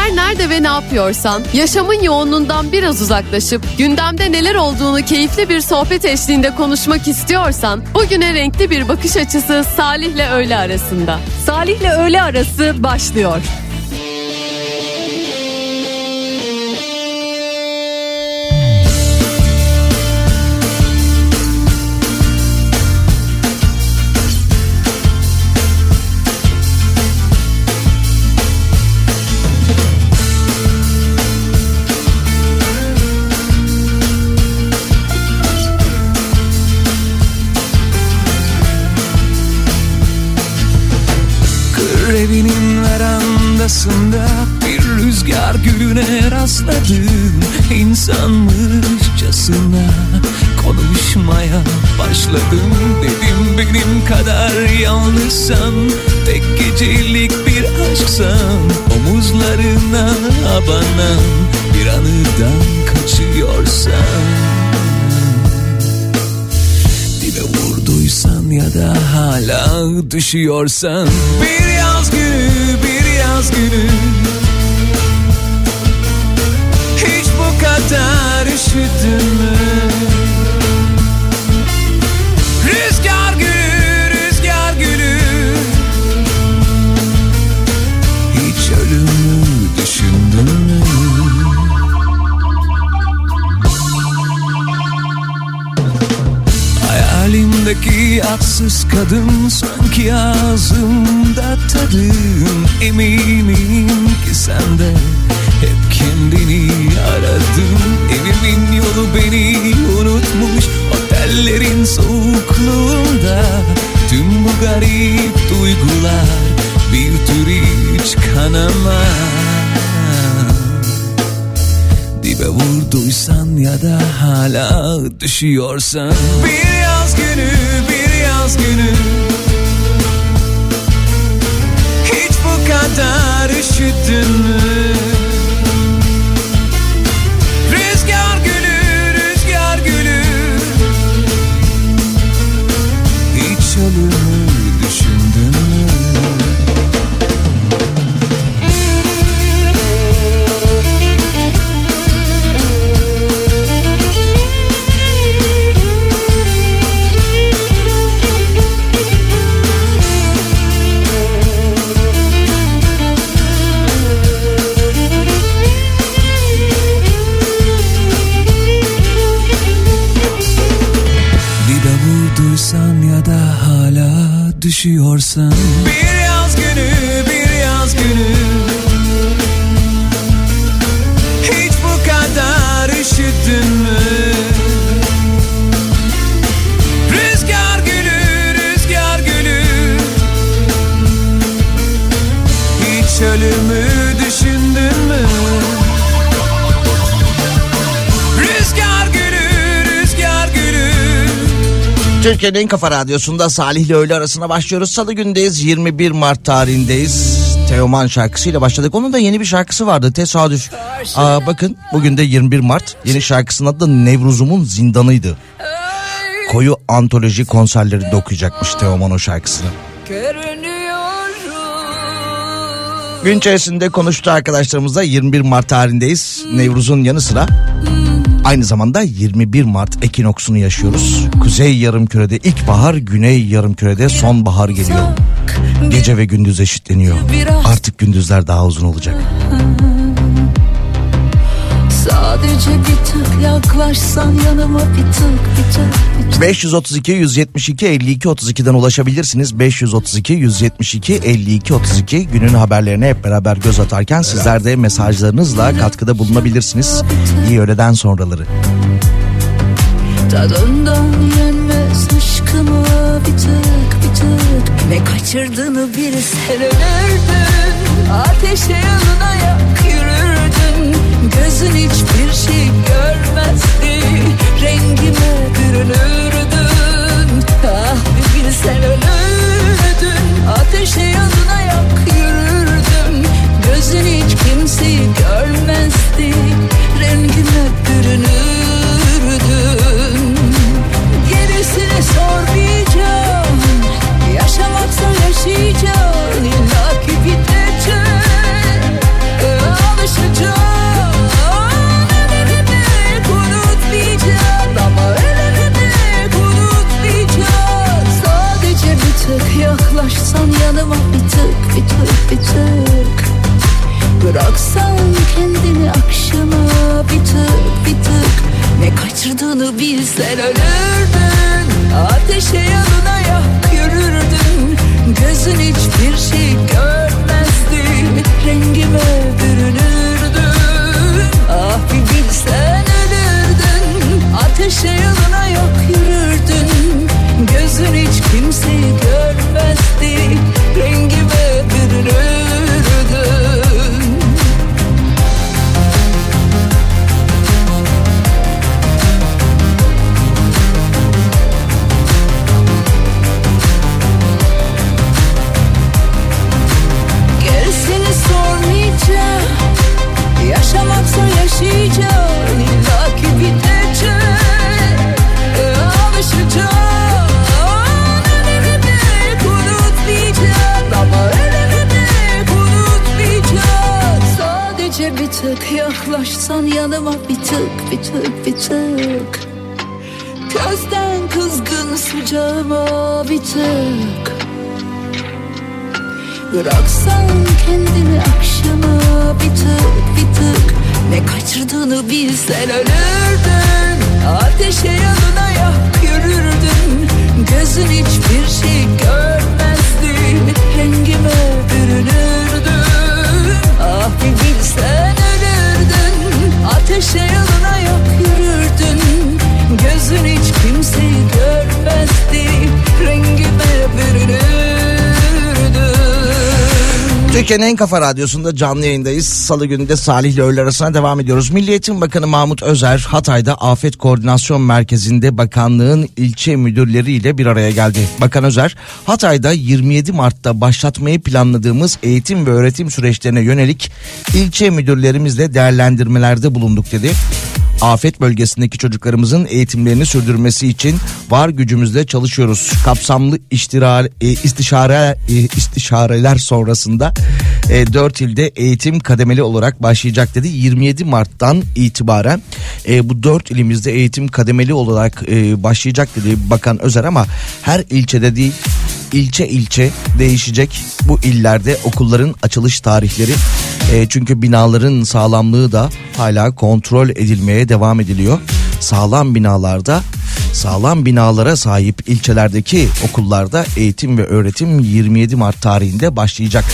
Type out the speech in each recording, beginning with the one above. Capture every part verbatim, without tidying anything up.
Her nerede ve ne yapıyorsan, yaşamın yoğunluğundan biraz uzaklaşıp gündemde neler olduğunu keyifli bir sohbet eşliğinde konuşmak istiyorsan, bugüne renkli bir bakış açısı Salih'le öğle arasında. Salih'le öğle arası başlıyor. Evinin verandasında bir rüzgar gülüne rastladım. İnsanmışçasına konuşmaya başladım. Dedim benim kadar yalnızsan, tek gecelik bir aşksan, omuzlarına abanan bir anıdan kaçıyorsan, dibe vurduysan ya da hala düşüyorsan, bir yaz günü, bir yaz günü, hiç bu kadar üşüdün mü? Rüzgar gülü, rüzgar gülü, hiç ölümü düşündün mü? Hayalimdeki atsız kadın sanki ağzımda tadım. Eminim ki sen de hep kendini aradın. Evimin yolu beni unutmuş, otellerin soğukluğunda. Tüm bu garip duygular bir tür hiç kanamaz. Dibe vurduysan ya da hala düşüyorsan, bir yaz günü, bir yaz günü, hiç bu kadar üşüdün mü? Rüzgar gülü, rüzgar gülü, hiç ölümü düşündün mü? Ya da hala düşüyorsan, bir yaz günü, bir yaz günü, hiç bu kadar üşüdün mü? Rüzgar gülü, rüzgar gülü, hiç ölümü düşündün mü? Rüzgar gülü, rüzgar gülü. Türkiye'nin en kafa radyosunda Salih'le öğle arasına başlıyoruz. Salı gündeyiz, yirmi bir Mart tarihindeyiz. Teoman şarkısıyla başladık. Onun da yeni bir şarkısı vardı, tesadüf. Aa, bakın bugün de yirmi bir Mart. Yeni şarkısının adı da Nevruzum'un Zindanı'ydı. Koyu antoloji konserlerinde okuyacakmış Teoman o şarkısını. Gün içerisinde konuştu arkadaşlarımızla. yirmi bir Mart tarihindeyiz. Nevruz'un yanı sıra aynı zamanda yirmi bir Mart ekinoksunu yaşıyoruz. Kuzey yarımkürede ilkbahar, güney yarımkürede sonbahar geliyor. Gece ve gündüz eşitleniyor. Artık gündüzler daha uzun olacak. Sadece bir tık yaklaşsan yanıma, bir tık bir tık, bir tık. beş yüz otuz iki yüz yetmiş iki elli iki otuz iki'den ulaşabilirsiniz. beş yüz otuz iki yüz yetmiş iki elli iki otuz iki günün haberlerine hep beraber göz atarken sizler de mesajlarınızla katkıda bulunabilirsiniz. İyi öğleden sonraları. Tadından yenmez aşkıma bir tık bir tık. Ne kaçırdığını bilsen ölürdün. Ateşe yanına yak yürürdün. Gözün hiçbir şey görmezdi. Rengime bürünürdün. Ah bir bilsen ölürdün. Ateşe yanına yak yürürdüm. Gözün hiç kimseyi görmezdi. Rengime bürünürdün. Gerisini sormayacağım. Yaşamaksa yaşayacağım. İlla ki bitecek. kaçırdığını bilsen ölürdün. Ateşe yanına yak yürürdün. Gözün hiçbir şey görmezdi. Rengime bürünürdün. Ah bir bilsen ölürdün. Ateşe yanına yak yürürdün. Gözün hiç kimseyi görmezdi. Rengime bürünürdün. Gerisini sormayacağım. Yaşamaksa yaşayacağım. İlla ki bitecek. E, alışacağım. Bir tık yaklaşsan yanıma, bir tık bir tık bir tık. Gözden kızgın sıcağıma bir tık. Bıraksan kendini akşama bir tık bir tık. Ne kaçırdığını bilsen ölürdün. Ateşe yanına yak yürürdün. Gözün hiçbir şey görmezdi. Rengime bürünürdün. Ah bir bilsen ölürdün. Ateşe yanına yak yürürdün. Gözün hiç kimseyi görmezdi. Rengime bürünürdün. Türkiye'nin en kafa radyosunda canlı yayındayız. Salı günü Salih ile öğle arasına devam ediyoruz. Milli Eğitim Bakanı Mahmut Özer Hatay'da Afet Koordinasyon Merkezi'nde bakanlığın ilçe müdürleriyle bir araya geldi. Bakan Özer, Hatay'da yirmi yedi Mart'ta başlatmayı planladığımız eğitim ve öğretim süreçlerine yönelik ilçe müdürlerimizle değerlendirmelerde bulunduk dedi. Afet bölgesindeki çocuklarımızın eğitimlerini sürdürmesi için var gücümüzle çalışıyoruz. Kapsamlı istişare, istişare, istişareler sonrasında dört ilde eğitim kademeli olarak başlayacak dedi. yirmi yedi Mart'tan itibaren bu dört ilimizde eğitim kademeli olarak başlayacak dedi Bakan Özer, ama her ilçede değil, ilçe ilçe değişecek bu illerde okulların açılış tarihleri. E, çünkü binaların sağlamlığı da hala kontrol edilmeye devam ediliyor. Sağlam binalarda, sağlam binalara sahip ilçelerdeki okullarda eğitim ve öğretim yirmi yedi Mart tarihinde başlayacak.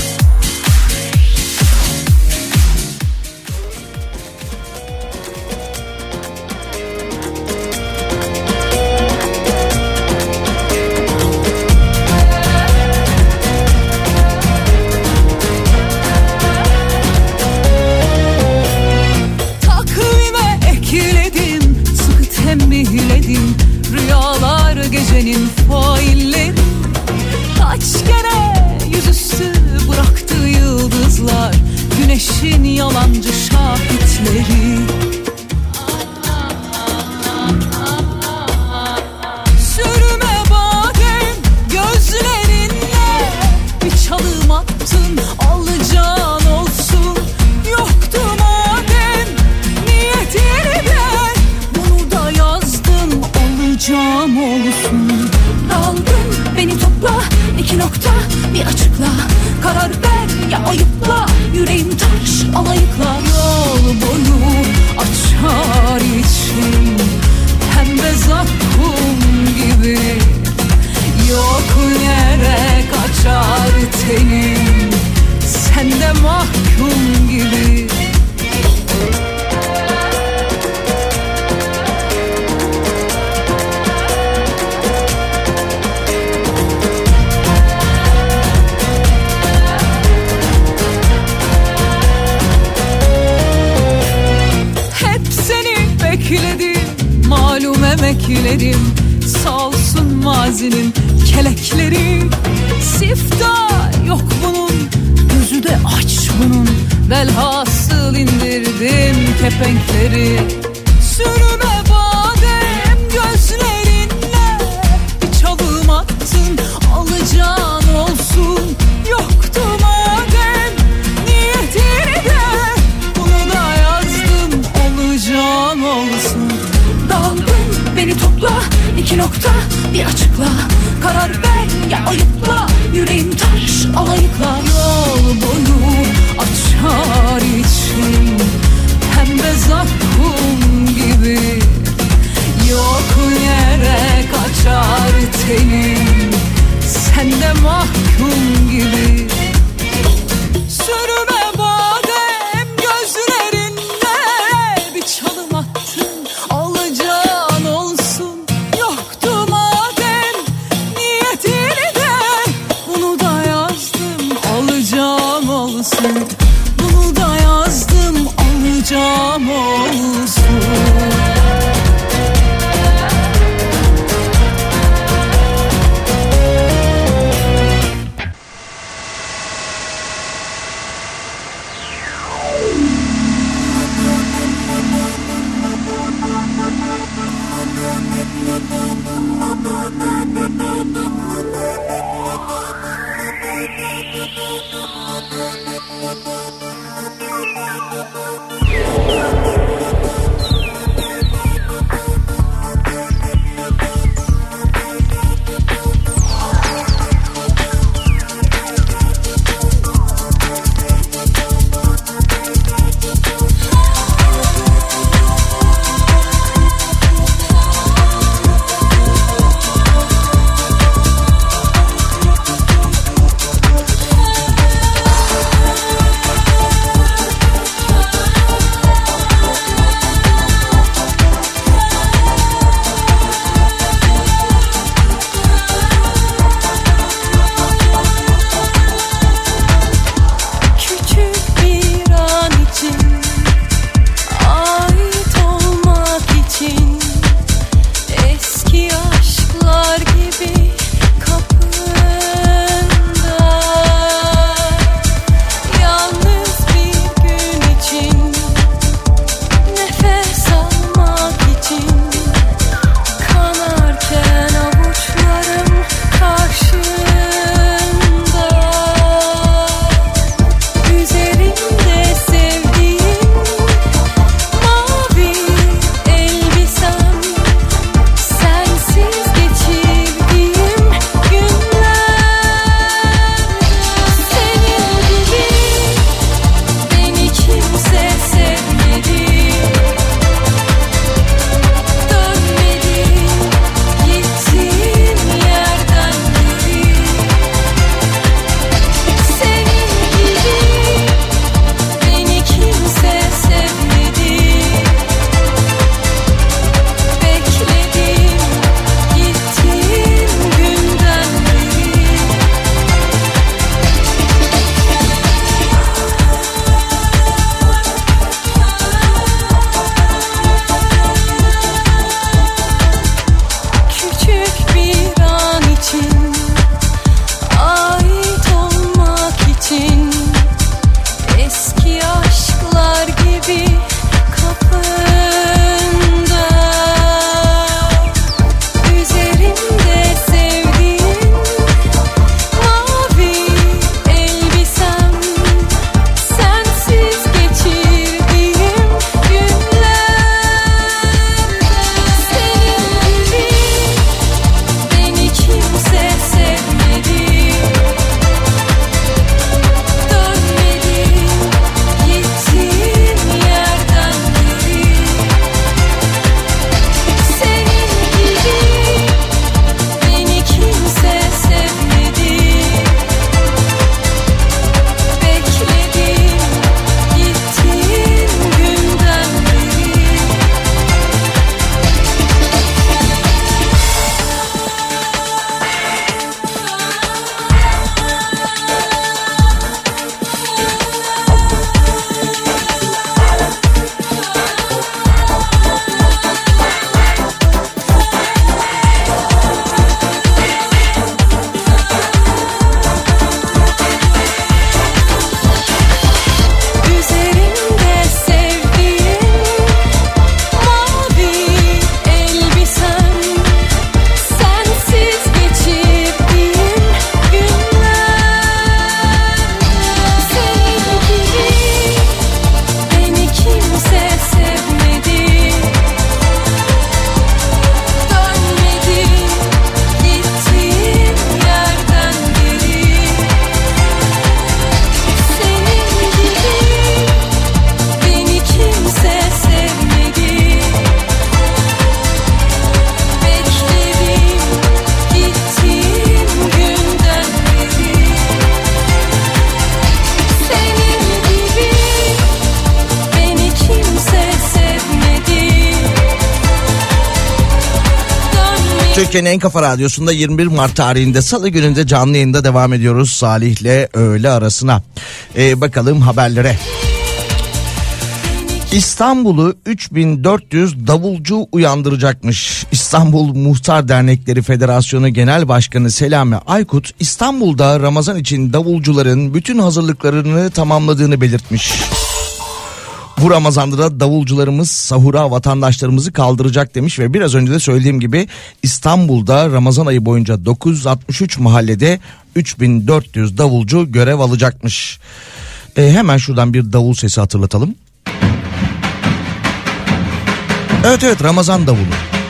Türkiye'nin en kafa radyosunda yirmi bir Mart tarihinde Salı gününde canlı yayında devam ediyoruz Salih'le öğle arasına. Ee, bakalım haberlere. İstanbul'u üç bin dört yüz davulcu uyandıracakmış. İstanbul Muhtar Dernekleri Federasyonu Genel Başkanı Selami Aykut, İstanbul'da Ramazan için davulcuların bütün hazırlıklarını tamamladığını belirtmiş. Bu Ramazan'da da davulcularımız sahura vatandaşlarımızı kaldıracak demiş ve biraz önce de söylediğim gibi İstanbul'da Ramazan ayı boyunca dokuz yüz altmış üç mahallede üç bin dört yüz davulcu görev alacakmış. E, hemen şuradan bir davul sesi hatırlatalım. Evet evet, Ramazan davulu.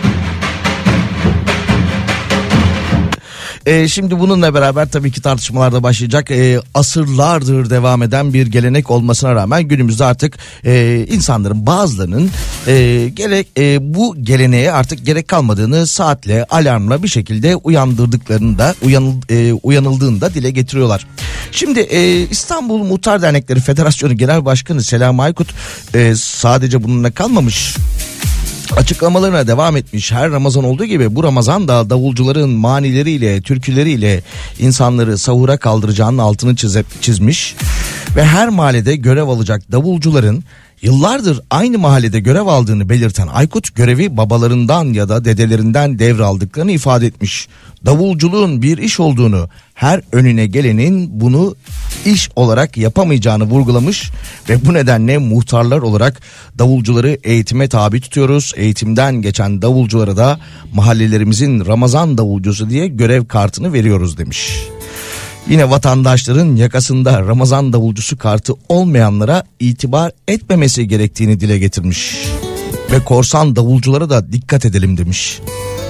Ee, şimdi bununla beraber tabii ki tartışmalar da başlayacak. Ee, asırlardır devam eden bir gelenek olmasına rağmen günümüzde artık e, insanların bazılarının e, gerek e, bu geleneğe artık gerek kalmadığını saatle, alarmla bir şekilde uyandırdıklarını da uyanıl, e, uyanıldığında dile getiriyorlar. Şimdi e, İstanbul Muhtar Dernekleri Federasyonu Genel Başkanı Selami Aykut e, sadece bununla kalmamış. Açıklamalarına devam etmiş. Her Ramazan olduğu gibi bu Ramazan da davulcuların manileriyle, türküleriyle insanları sahura kaldıracağının altını çize, çizmiş. Ve her mahallede görev alacak davulcuların yıllardır aynı mahallede görev aldığını belirten Aykut, görevi babalarından ya da dedelerinden devraldıklarını ifade etmiş. Davulculuğun bir iş olduğunu, her önüne gelenin bunu iş olarak yapamayacağını vurgulamış ve bu nedenle muhtarlar olarak davulcuları eğitime tabi tutuyoruz. Eğitimden geçen davulculara da mahallelerimizin Ramazan davulcusu diye görev kartını veriyoruz demiş. Yine vatandaşların yakasında Ramazan davulcusu kartı olmayanlara itibar etmemesi gerektiğini dile getirmiş. Ve korsan davulculara da dikkat edelim demiş.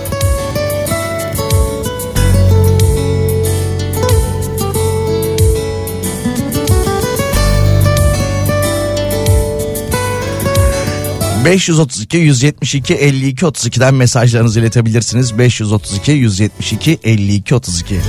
beş yüz otuz iki yüz yetmiş iki elli iki otuz iki'den mesajlarınızı iletebilirsiniz. beş yüz otuz iki yüz yetmiş iki elli iki otuz iki.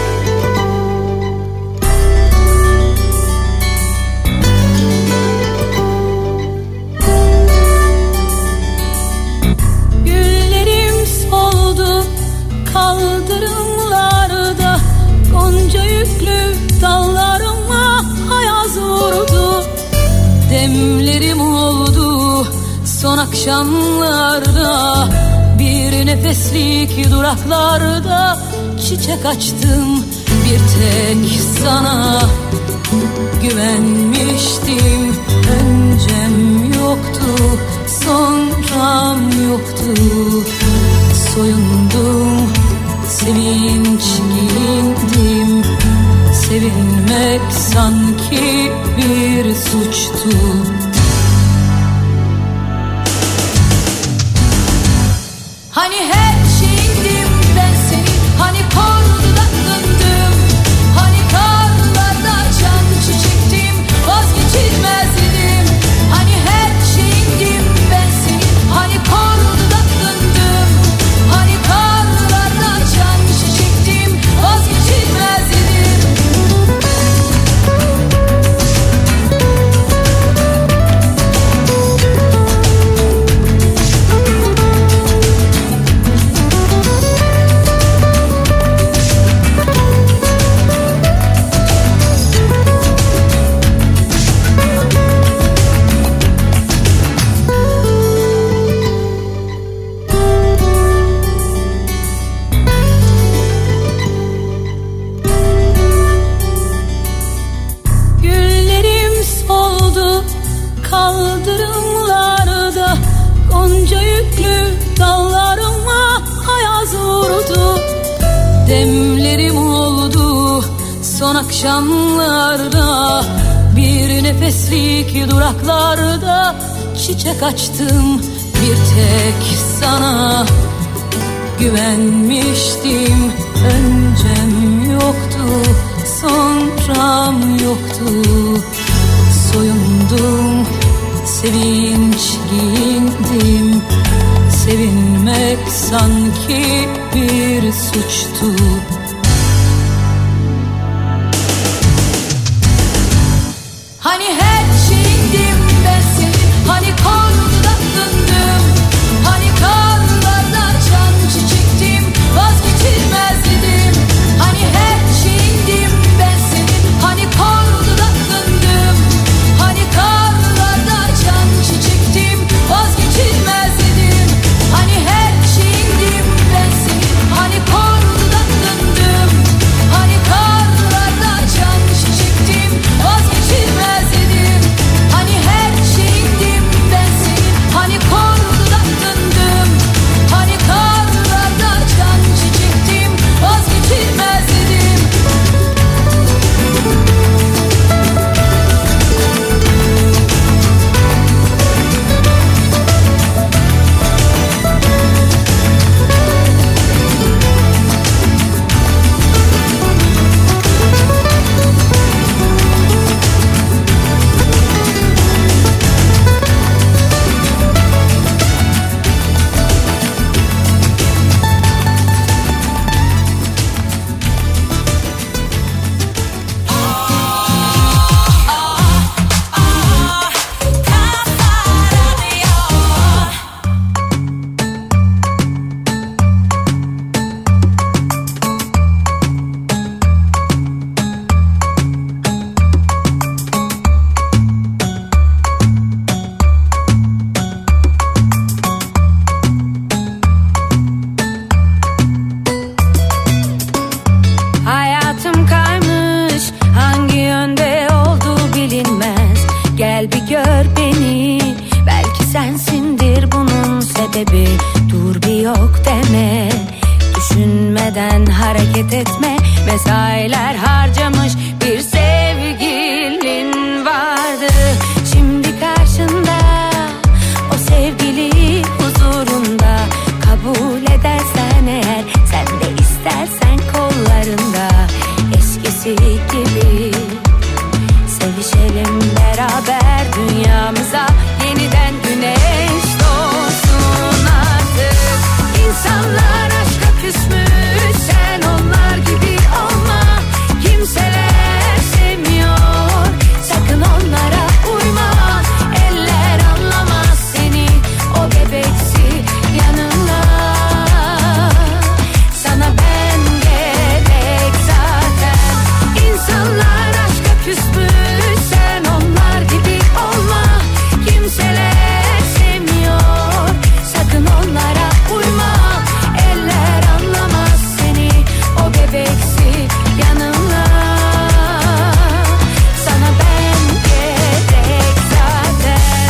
Güllerim soldu kaldırımlarda, gonca yüklü dallarıma ayaz vurdu. Demlerim oldu son akşamlarda, bir nefeslik duraklarda çiçek açtım bir tek sana. Güvenmiştim, öncem yoktu, sonram yoktu. Soyundum, sevinç giyindim, sevinmek sanki bir suçtu. Hani her şeyindim ben senin, hani kor dudaklandım, hani karlarda açan çiçektim, vazgeçilmezdim. Hani her şeyindim ben senin, hani kor dudaklandım, hani karlarda açan çiçektim, vazgeçilmezdim. Kaldırımlarda gonca yüklü dallarıma ayaz vurdu. Demlerim oldu son akşamlarda, bir nefeslik duraklarda çiçek açtım bir tek sana. Güvenmiştim, öncem yoktu, sonram yoktu. Soyundum, sevinç giyindim, sevinmek sanki bir suçtu. Hani her şeyindim ben senin, hani kor dudaklandım, hani karlarda açan çiçektim, gör beni, belki sensindir bunun sebebi. Dur bir yok deme, düşünmeden hareket etme. Mesailer harcamış bir sevgilin vardı. Şimdi karşında o sevgili huzurunda. Kabul edersen eğer, sen de istersen kollarında. Eskisi gibi sevişelim beraber, dünyamıza yeniden güneş doğsun artık. İnsanlar aşka küsmüş, sen onlar gibi olma. Kimseler sevmiyor, sakın onlara uyma. Eller anlamaz seni, o bebeksi yanında. Sana ben gerek zaten. İnsanlar aşka küsmüş, sen onlar gibi olma. Kimseler sevmiyor, sakın onlara uyma. Eller anlamaz seni, o bebeksi yanında. Sana ben gerek zaten.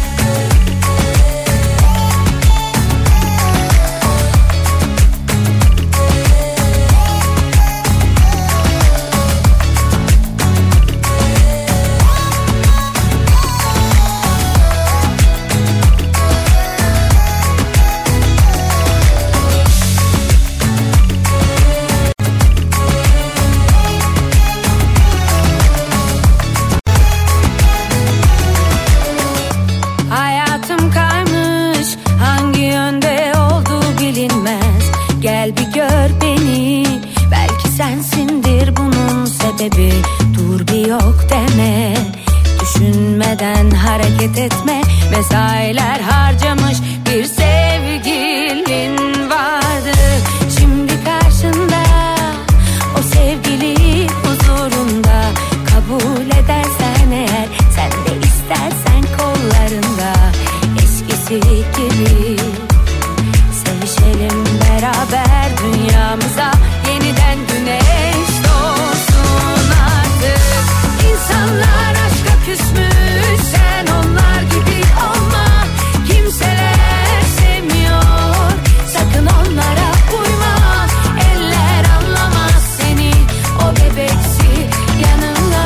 Hayatım kaymış, hangi yönde olduğu bilinmez. Gel bir gör beni, belki sensindir bunun sebebi. Dur bir yok deme, düşünmeden hareket etme. Mesailer harcamış bir sevgilin vardı. Şimdi karşında o sevgili huzurunda. Kabul edersen eğer, sen de istersen kollarında. Eskisi gibi sevişelim beraber, dünyamıza yeniden güneş doğsun artık. İnsanlar aşka küsmüş, sen onlar gibi olma. Kimseler sevmiyor, sakın onlara uyma. Eller anlamaz seni, o bebeksi yanında.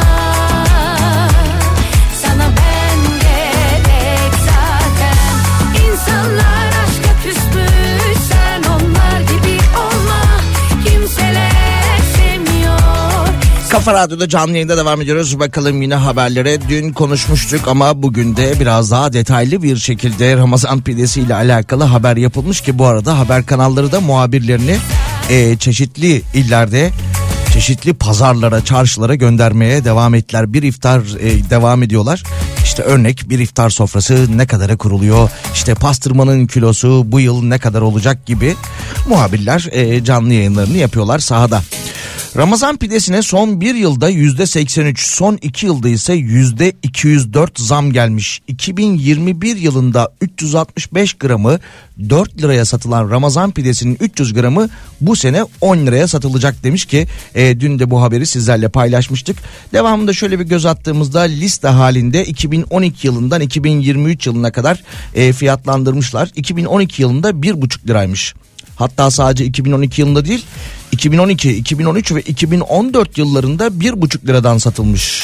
Sana ben gerek zaten. İnsanlar aşka küsmüş, sen onlar gibi olma. Kimseler sevmiyor. Kafa Radyo'da canlı yayında devam ediyoruz. Bakalım yine haberlere. Dün konuşmuştuk ama bugün de biraz daha detaylı bir şekilde Ramazan pidesi ile alakalı haber yapılmış ki bu arada haber kanalları da muhabirlerini e, çeşitli illerde, çeşitli pazarlara, çarşılara göndermeye devam ettiler. Bir iftar e, devam ediyorlar. İşte örnek, bir iftar sofrası ne kadara kuruluyor? İşte pastırmanın kilosu bu yıl ne kadar olacak gibi muhabirler e, canlı yayınlarını yapıyorlar sahada. Ramazan pidesine son bir yılda yüzde seksen üç, son iki yılda ise yüzde iki yüz dört zam gelmiş. iki bin yirmi bir yılında üç yüz altmış beş gramı dört liraya satılan Ramazan pidesinin üç yüz gramı bu sene on liraya satılacak demiş ki e, dün de bu haberi sizlerle paylaşmıştık. Devamında şöyle bir göz attığımızda liste halinde iki bin on iki yılından iki bin yirmi üç yılına kadar e, fiyatlandırmışlar. iki bin on iki yılında bir buçuk liraymış. Hatta sadece iki bin on iki yılında değil, iki bin on iki, iki bin on üç ve iki bin on dört yıllarında bir buçuk liradan satılmış.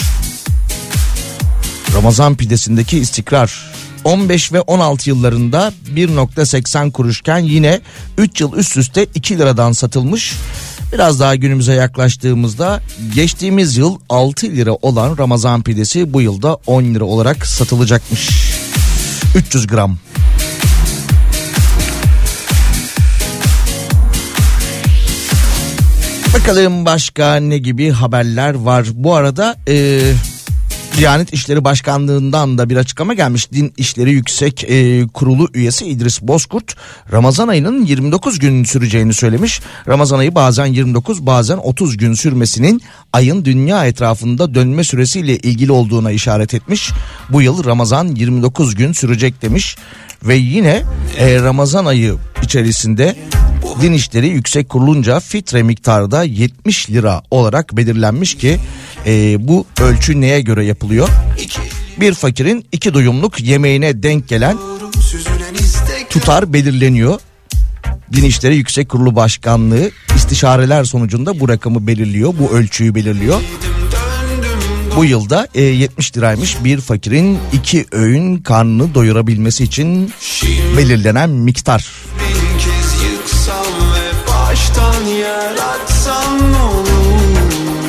Ramazan pidesindeki istikrar. on beş ve on altı yıllarında bir virgül seksen kuruşken yine üç yıl üst üste iki liradan satılmış. Biraz daha günümüze yaklaştığımızda geçtiğimiz yıl altı lira olan Ramazan pidesi bu yılda on lira olarak satılacakmış. üç yüz gram. Bakalım başka ne gibi haberler var. Bu arada e, Diyanet İşleri Başkanlığı'ndan da bir açıklama gelmiş. Din İşleri Yüksek e, Kurulu üyesi İdris Bozkurt Ramazan ayının yirmi dokuz gün süreceğini söylemiş. Ramazan ayı bazen yirmi dokuz bazen otuz gün sürmesinin ayın dünya etrafında dönme süresiyle ilgili olduğuna işaret etmiş. Bu yıl Ramazan yirmi dokuz gün sürecek demiş. Ve yine e, Ramazan ayı içerisinde Din İşleri Yüksek Kurulunca fitre miktarı da yetmiş lira olarak belirlenmiş ki e, bu ölçü neye göre yapılıyor? Bir fakirin iki duyumluk yemeğine denk gelen tutar belirleniyor. Din İşleri Yüksek Kurulu Başkanlığı istişareler sonucunda bu rakamı belirliyor, bu ölçüyü belirliyor. Bu yılda e, yetmiş liraymış bir fakirin iki öğün karnını doyurabilmesi için belirlenen miktar. Bir kez yıksam ve baştan yaratsam ne olur?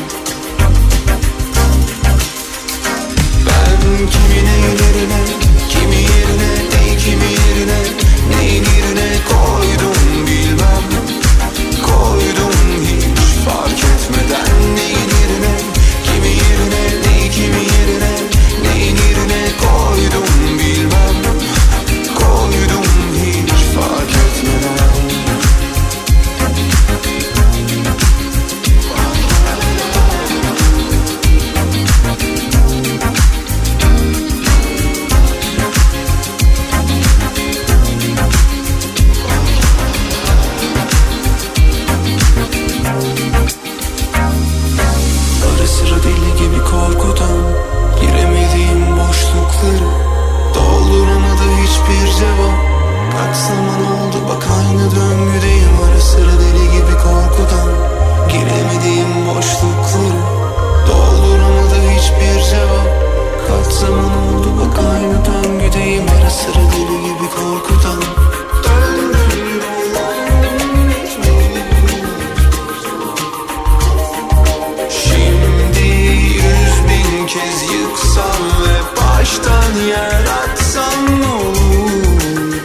Ben kimin ellerine, kimi yerine, ey kimi yerine, neyin yerine koydum bilmem. Koydum hiç fark etmeden neyin yerine, kimi yerine, neyi kimi yerine, neyin yerine koydum bilmem. Koydum hiç fark etmeden. Ara sıra deli gibi korkudan giremediğim boşlukları dolduramadı hiçbir cevap. Kaç zaman oldu bak aynı döngüdeyim. Ara sıra deli gibi korkudan giremediğim boşlukları dolduramadı hiçbir cevap. Kaç zaman oldu bak aynı döngüdeyim. Ara sıra deli gibi korkudan döndüm dolandım hiçbir. Şimdi yüz bin kez yıksam ve baştan yaratsam ne olur?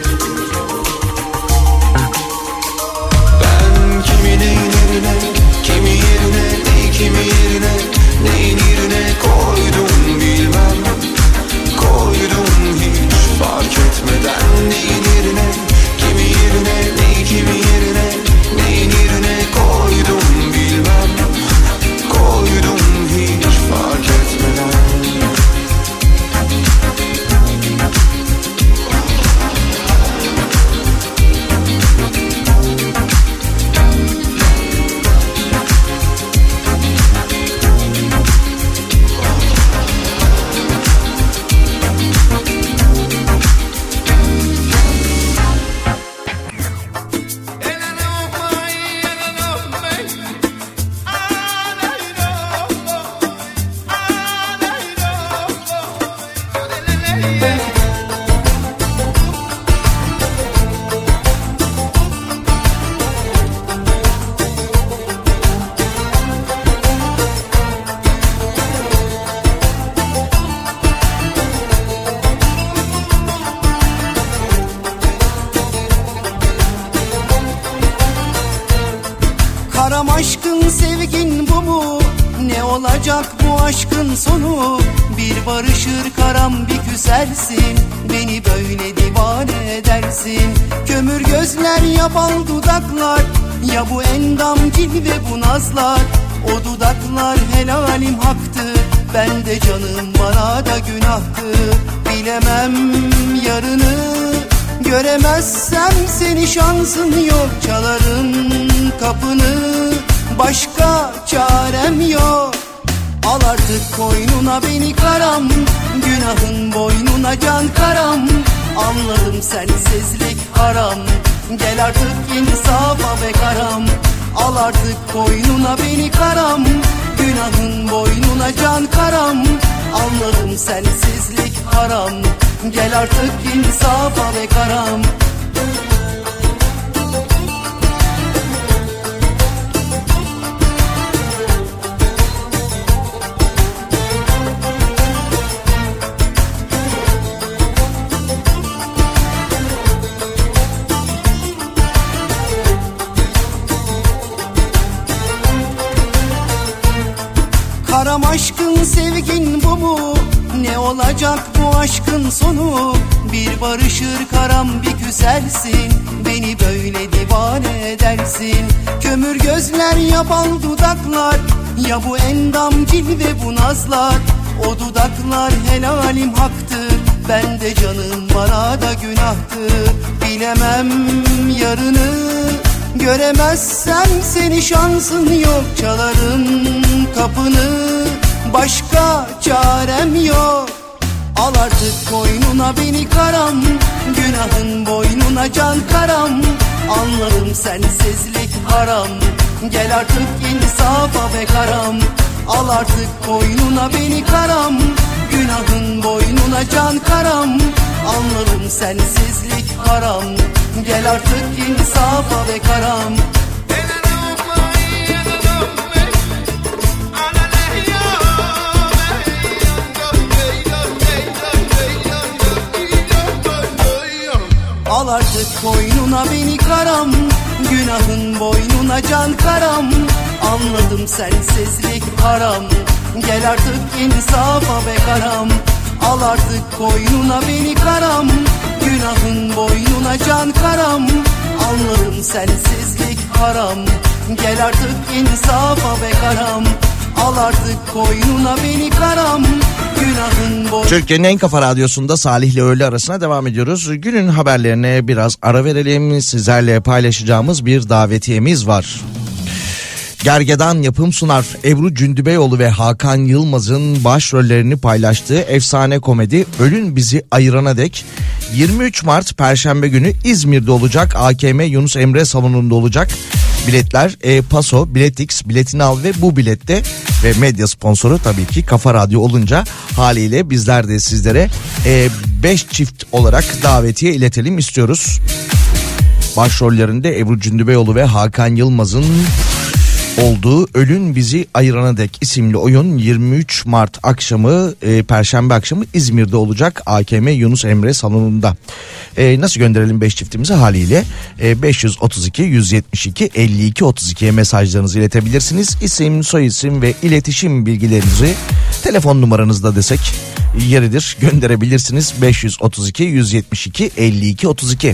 Ben kimin ellerine, kimi yerine, ey kimi yerine, neyin yerine koydum bilmem. Koydum hiç fark etmeden neyin yerine, kimi yerine, neyi kimi yerine, neyin yerine koydum bilmem. Koydum hiç fark etmeden. Karam aşkın sevgin bu mu? Ne olacak bu aşkın sonu? Bir barışır karam bir küsersin, beni böyle divane edersin. Kömür gözler ya bal dudaklar, ya bu endam cilve bu nazlar. O dudaklar helalim haktı, ben de canım bana da günahtı. Bilemem yarını, göremezsem seni şansın yok. Çalarım kapını, başka çarem yok. Al artık koynuna beni karam, günahın boynuna can karam. Anladım sensizlik haram, gel artık insafa be karam. Al artık koynuna beni karam, günahın boynuna can karam. Anladım sensizlik haram, gel artık insafa be karam. Karam aşkın sevgin bu mu? Ne olacak bu aşkın sonu? Bir barışır karam bir küsersin, beni böyle divane edersin. Kömür gözler ya bal dudaklar, ya bu endam cilve bu nazlar. O dudaklar helalim haktır, ben de canım bana da günahtır. Bilemem yarını, göremezsem seni şansın yok. Çalarım kapını, başka çarem yok. Al artık koynuna beni karam, günahın boynuna can karam. Anladım sensizlik haram, gel artık insafa be karam. Al artık koynuna beni karam, günahın boynuna can karam. Anladım sensizlik haram, gel artık insafa be karam. Al artık koynuna beni karam, günahın boynuna can karam. Anladım sensizlik haram, gel artık insafa be karam. Al artık koynuna beni karam, günahın boynuna can karam. Anladım sensizlik haram, gel artık insafa be karam. Al artık koynuna beni karam, günahın boynuna... Türkiye'nin en kafa radyosunda Salih ile öğle arasına devam ediyoruz. Günün haberlerine biraz ara verelim. Sizlerle paylaşacağımız bir davetiyemiz var. Gergedan Yapım sunar. Ebru Cündübeyoğlu ve Hakan Yılmaz'ın başrollerini paylaştığı efsane komedi Ölün Bizi Ayırana Dek yirmi üç Mart Perşembe günü İzmir'de olacak. A K M Yunus Emre Salonu'nda olacak. Biletler e, Paso, Biletix, Biletini Al ve bu bilette ve medya sponsoru tabii ki Kafa Radyo olunca haliyle bizler de sizlere beş e, çift olarak davetiye iletelim istiyoruz. Başrollerinde Ebru Cündübeyoğlu ve Hakan Yılmaz'ın olduğu Ölün Bizi Ayırana Dek isimli oyun yirmi üç Mart akşamı e, Perşembe akşamı İzmir'de olacak A K M Yunus Emre Salonu'nda. E, nasıl gönderelim beş çiftimizi haliyle e, beş yüz otuz iki yüz yetmiş iki elli iki otuz iki'ye mesajlarınızı iletebilirsiniz. İsim, soyisim ve iletişim bilgilerinizi telefon numaranızda desek yeridir gönderebilirsiniz. beş yüz otuz iki yüz yetmiş iki elli iki otuz iki.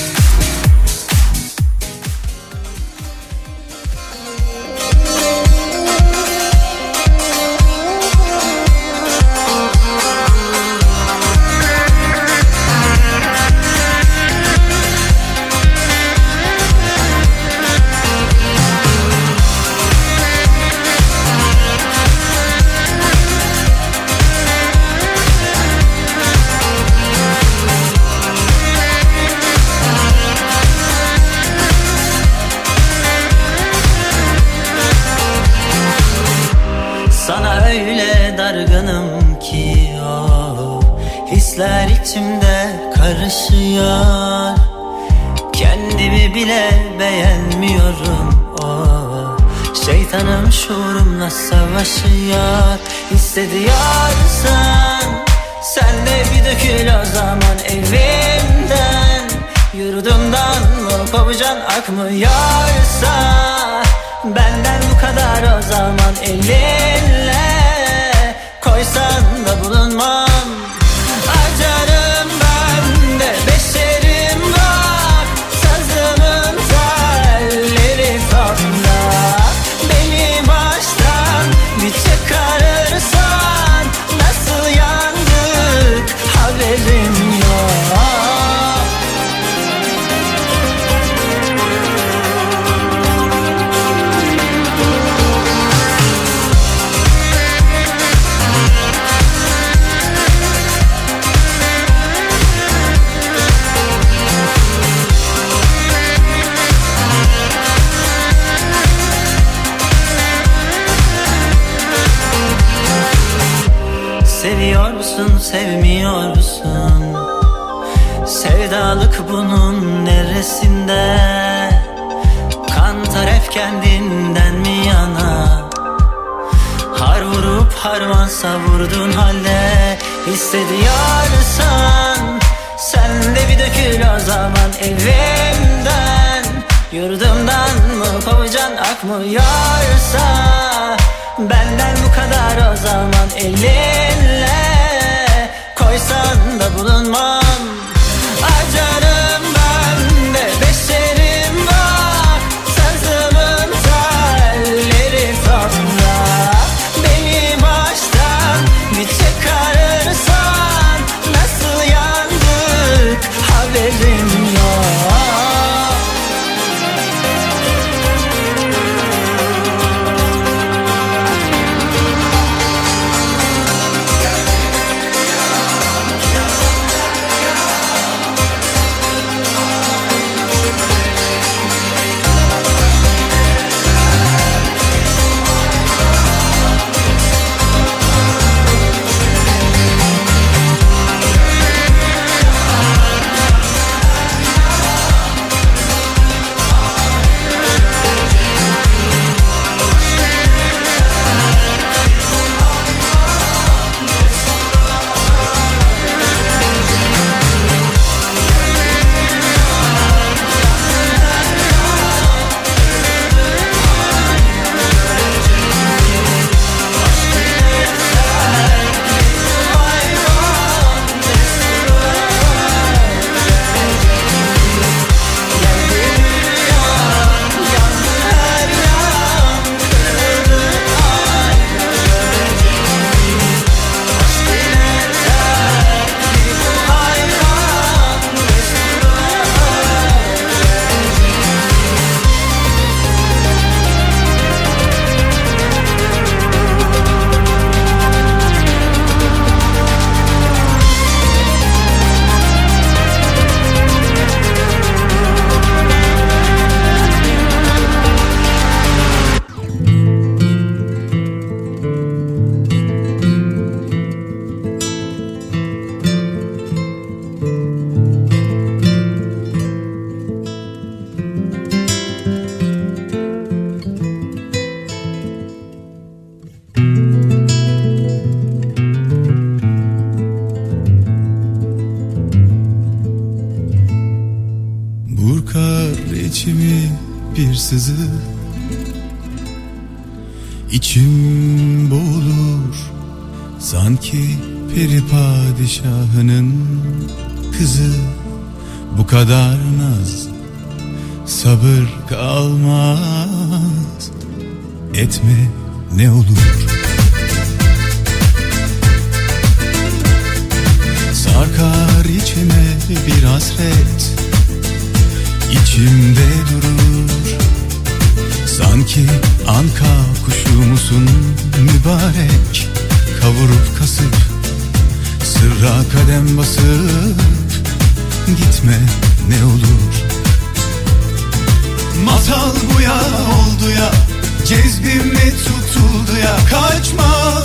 İçimde karışıyor, kendimi bile beğenmiyorum. Oh, şeytanım şuurumla savaşıyor. Hissediyorsan sen de bir dökül o zaman evimden. Yurdumdan mı kopacaksın akmıyorsa, benden bu kadar o zaman elinle koysan da bulunmam. Acarım ben de beşerim var, sazımın telleri topla. Beni baştan bir çıkarırsan nasıl yandık haberim yok. Seviyor musun, sevmiyorsun? Sevdalık bunun neresinde? Kantar hep kendinden mi yana? Har vurup harman savurdun halde. Hissediyorsan sen de bir dökül o zaman evimden. Yurdumdan mı kovacan akmıyorsa, benden bu kadar o zaman elinle koysan da bulunmam. Acarım ben de beşerim var, sazımın telleri topla. Beni baştan bir çıkarırsan nasıl yandık haberim yok. Burkar içimi bir sızı, İçim boğulur sanki peri padişahının kızı. Bu kadar naz, sabır kalmaz. Etme ne olur. Sarkar içime bir hasret, İçimde durur sanki anka kuşu musun mübarek. Kavurup kasıp sırra kadem basıp gitme ne olur. Masal bu ya oldu ya, cezbimle tutuldu ya, kaçma.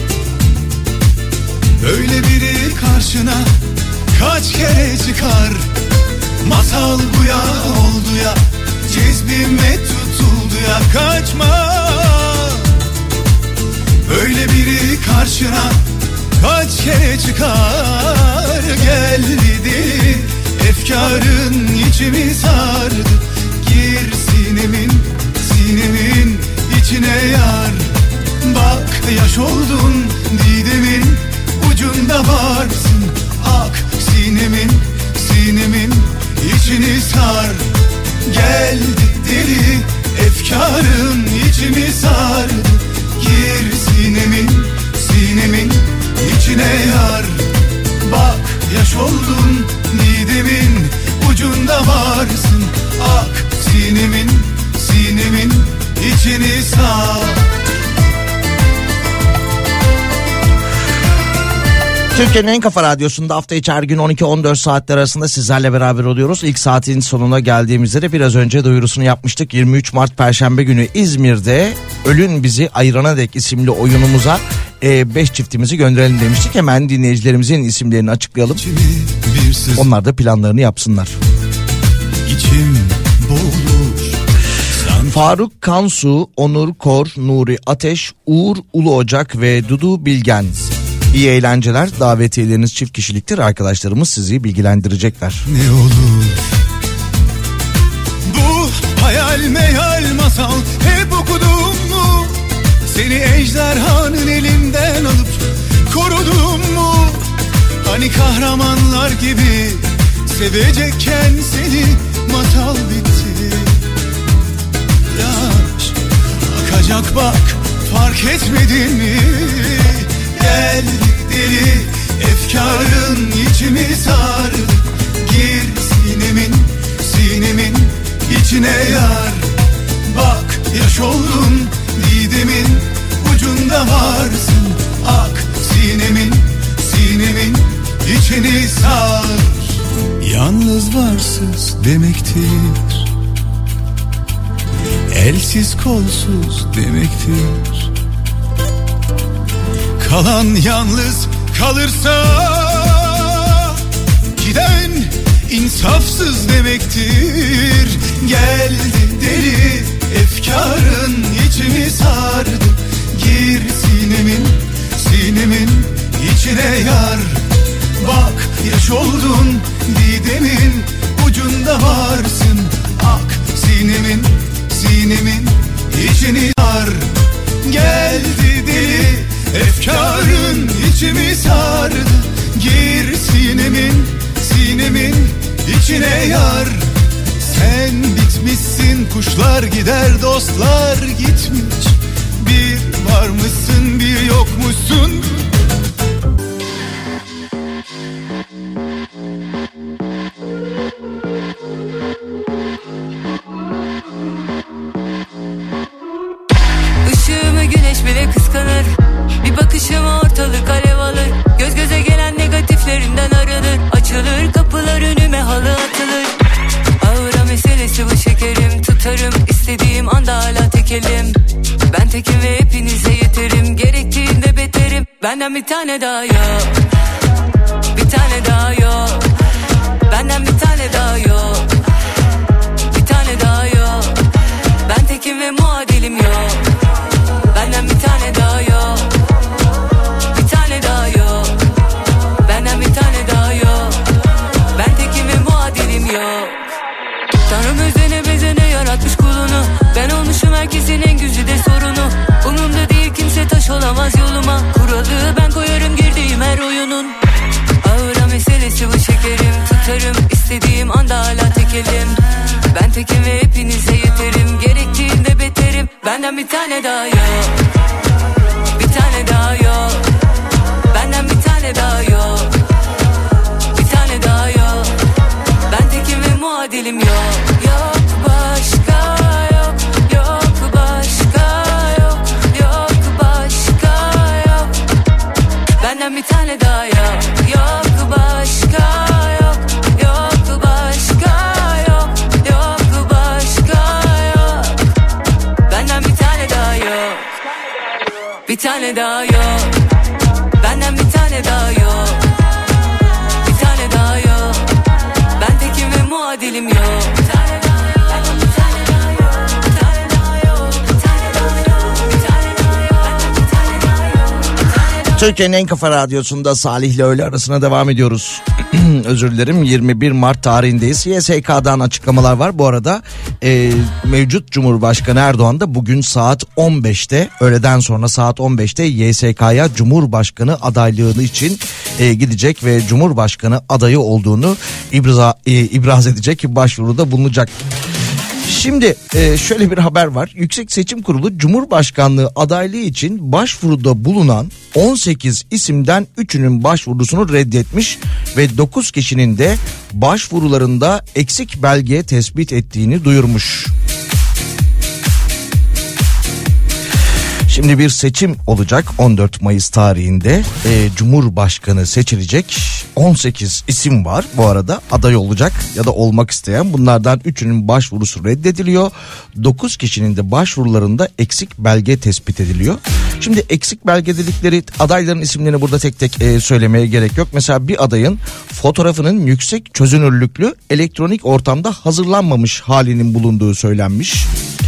Böyle biri karşına kaç kere çıkar. Masal bu ya oldu ya, cezbime tutuldu ya, kaçma. Böyle biri karşına kaç kere çıkar. Geldi deli efkarın içimi sardı. Gir sinemin, sinemin içine yar. Bak yaş oldun didemin ucunda varsın. Ak sinemin, sinemin İçini sar. Geldi deli efkarın içimi sardı. Gir sinemin, sinemin içine yar. Bak yaş oldun didemin ucunda varsın. Ak sinemin, sinemin içini sar. Türkiye'nin en kafa radyosunda hafta içi her gün on iki on dört saatler arasında sizlerle beraber oluyoruz. İlk saatin sonuna geldiğimizde de biraz önce duyurusunu yapmıştık. yirmi üç Mart Perşembe günü İzmir'de Ölün Bizi Ayırana Dek isimli oyunumuza beş çiftimizi gönderelim demiştik. Hemen dinleyicilerimizin isimlerini açıklayalım. Onlar da planlarını yapsınlar. İçim boğulur. Faruk Kansu, Onur Kor, Nuri Ateş, Uğur Uluocak ve Dudu Bilgen. İyi eğlenceler. Davetiyeleriniz çift kişiliktir. Arkadaşlarımız sizi bilgilendirecekler. Ne olur. Bu hayal meyal masal hep okudum mu? Seni ejderhanın elinden alıp korudum mu? Hani kahramanlar gibi sevecekken seni masal bitti. Yaş akacak bak, fark etmedin mi? Geldi deli efkarın içimi sardı. Gir sinemin, sinemin içine yar. Bak yaş oldun didemin ucunda varsın. Ak sinemin, sinemin içini sar. Yalnız varsız demektir, elsiz kolsuz demektir. Kalan yalnız kalırsa giden insafsız demektir. Geldi deli efkarın içimi sardı. Gir sinemin, sinemin içine yar. Bak yaş oldun didemin ucunda varsın. Ak sinemin, sinemin içini yar. Geldi deli efkarın içimi sardı. Gir sinemin, sinemin içine yar. Sen bitmişsin, kuşlar gider, dostlar gitmiş. Bir varmışsın, bir yokmuşsun. Işığımı güneş bile kıskanır. Bir bakışıma ortalık alev alır. Göz göze gelen negatiflerimden arınır. Açılır kapılar önüme, halı atılır. Ağıra meselesi bu şekerim. Tutarım istediğim anda hala tekelim. Ben tekim ve hepinize yeterim. Gerektiğinde beterim. Benden bir tane daha yok. Bir tane daha yok. Benden bir tane daha yok. Bir tane daha yok. Ben tekim ve muadilim yok. Benden bir tane daha yok. Bir tane daha yok. Benden bir tane daha yok. Ben tekim ve muadilim yok. bulamaz yoluma. Kuralı ben koyarım girdiğim her oyunun. Ağıra meselesi bu şekerim. Tutarım istediğim anda hala tekelim. Ben tekim ve hepinize yeterim. Gerektiğinde beterim. Benden bir tane daha yok. Bir tane daha yok. Benden bir tane daha yok. Bir tane daha yok. Ben tekim ve muadilim yok. Yok başka yok. Yok başka yok. Yok başka yok. Benden bir tane daha yok. Yok başka yok. Yok başka yok. Yok başka yok. Benden bir tane daha yok. Bir tane daha yok. Benden bir tane daha yok. Bir tane daha yok. Ben tekim ve muadilim yok. Bir tane daha yok. Benden bir tane daha yok. Bir tane daha yok. Bir tane daha yok. Bir tane daha yok. Benden bir tane daha yok. Türkiye'nin en kafa radyosunda Salih'le öğle arasına devam ediyoruz. Özür dilerim, yirmi bir Mart tarihindeyiz. Y S K'dan açıklamalar var. Bu arada e, mevcut Cumhurbaşkanı Erdoğan da bugün saat on beşte, öğleden sonra saat on beşte Y S K'ya Cumhurbaşkanı adaylığı için e, gidecek ve Cumhurbaşkanı adayı olduğunu ibra, e, ibraz edecek, başvuruda bulunacak. Şimdi e, şöyle bir haber var. Yüksek Seçim Kurulu Cumhurbaşkanlığı adaylığı için başvuruda bulunan on sekiz isimden üçünün başvurusunu reddetmiş ve dokuz kişinin de başvurularında eksik belge tespit ettiğini duyurmuş. Şimdi bir seçim olacak on dört Mayıs tarihinde, e, Cumhurbaşkanı seçilecek. on sekiz isim var bu arada aday olacak ya da olmak isteyen. Bunlardan üçünün başvurusu reddediliyor. dokuz kişinin de başvurularında eksik belge tespit ediliyor. Şimdi eksik belge dedikleri adayların isimlerini burada tek tek e, söylemeye gerek yok. Mesela bir adayın fotoğrafının yüksek çözünürlüklü elektronik ortamda hazırlanmamış halinin bulunduğu söylenmiş.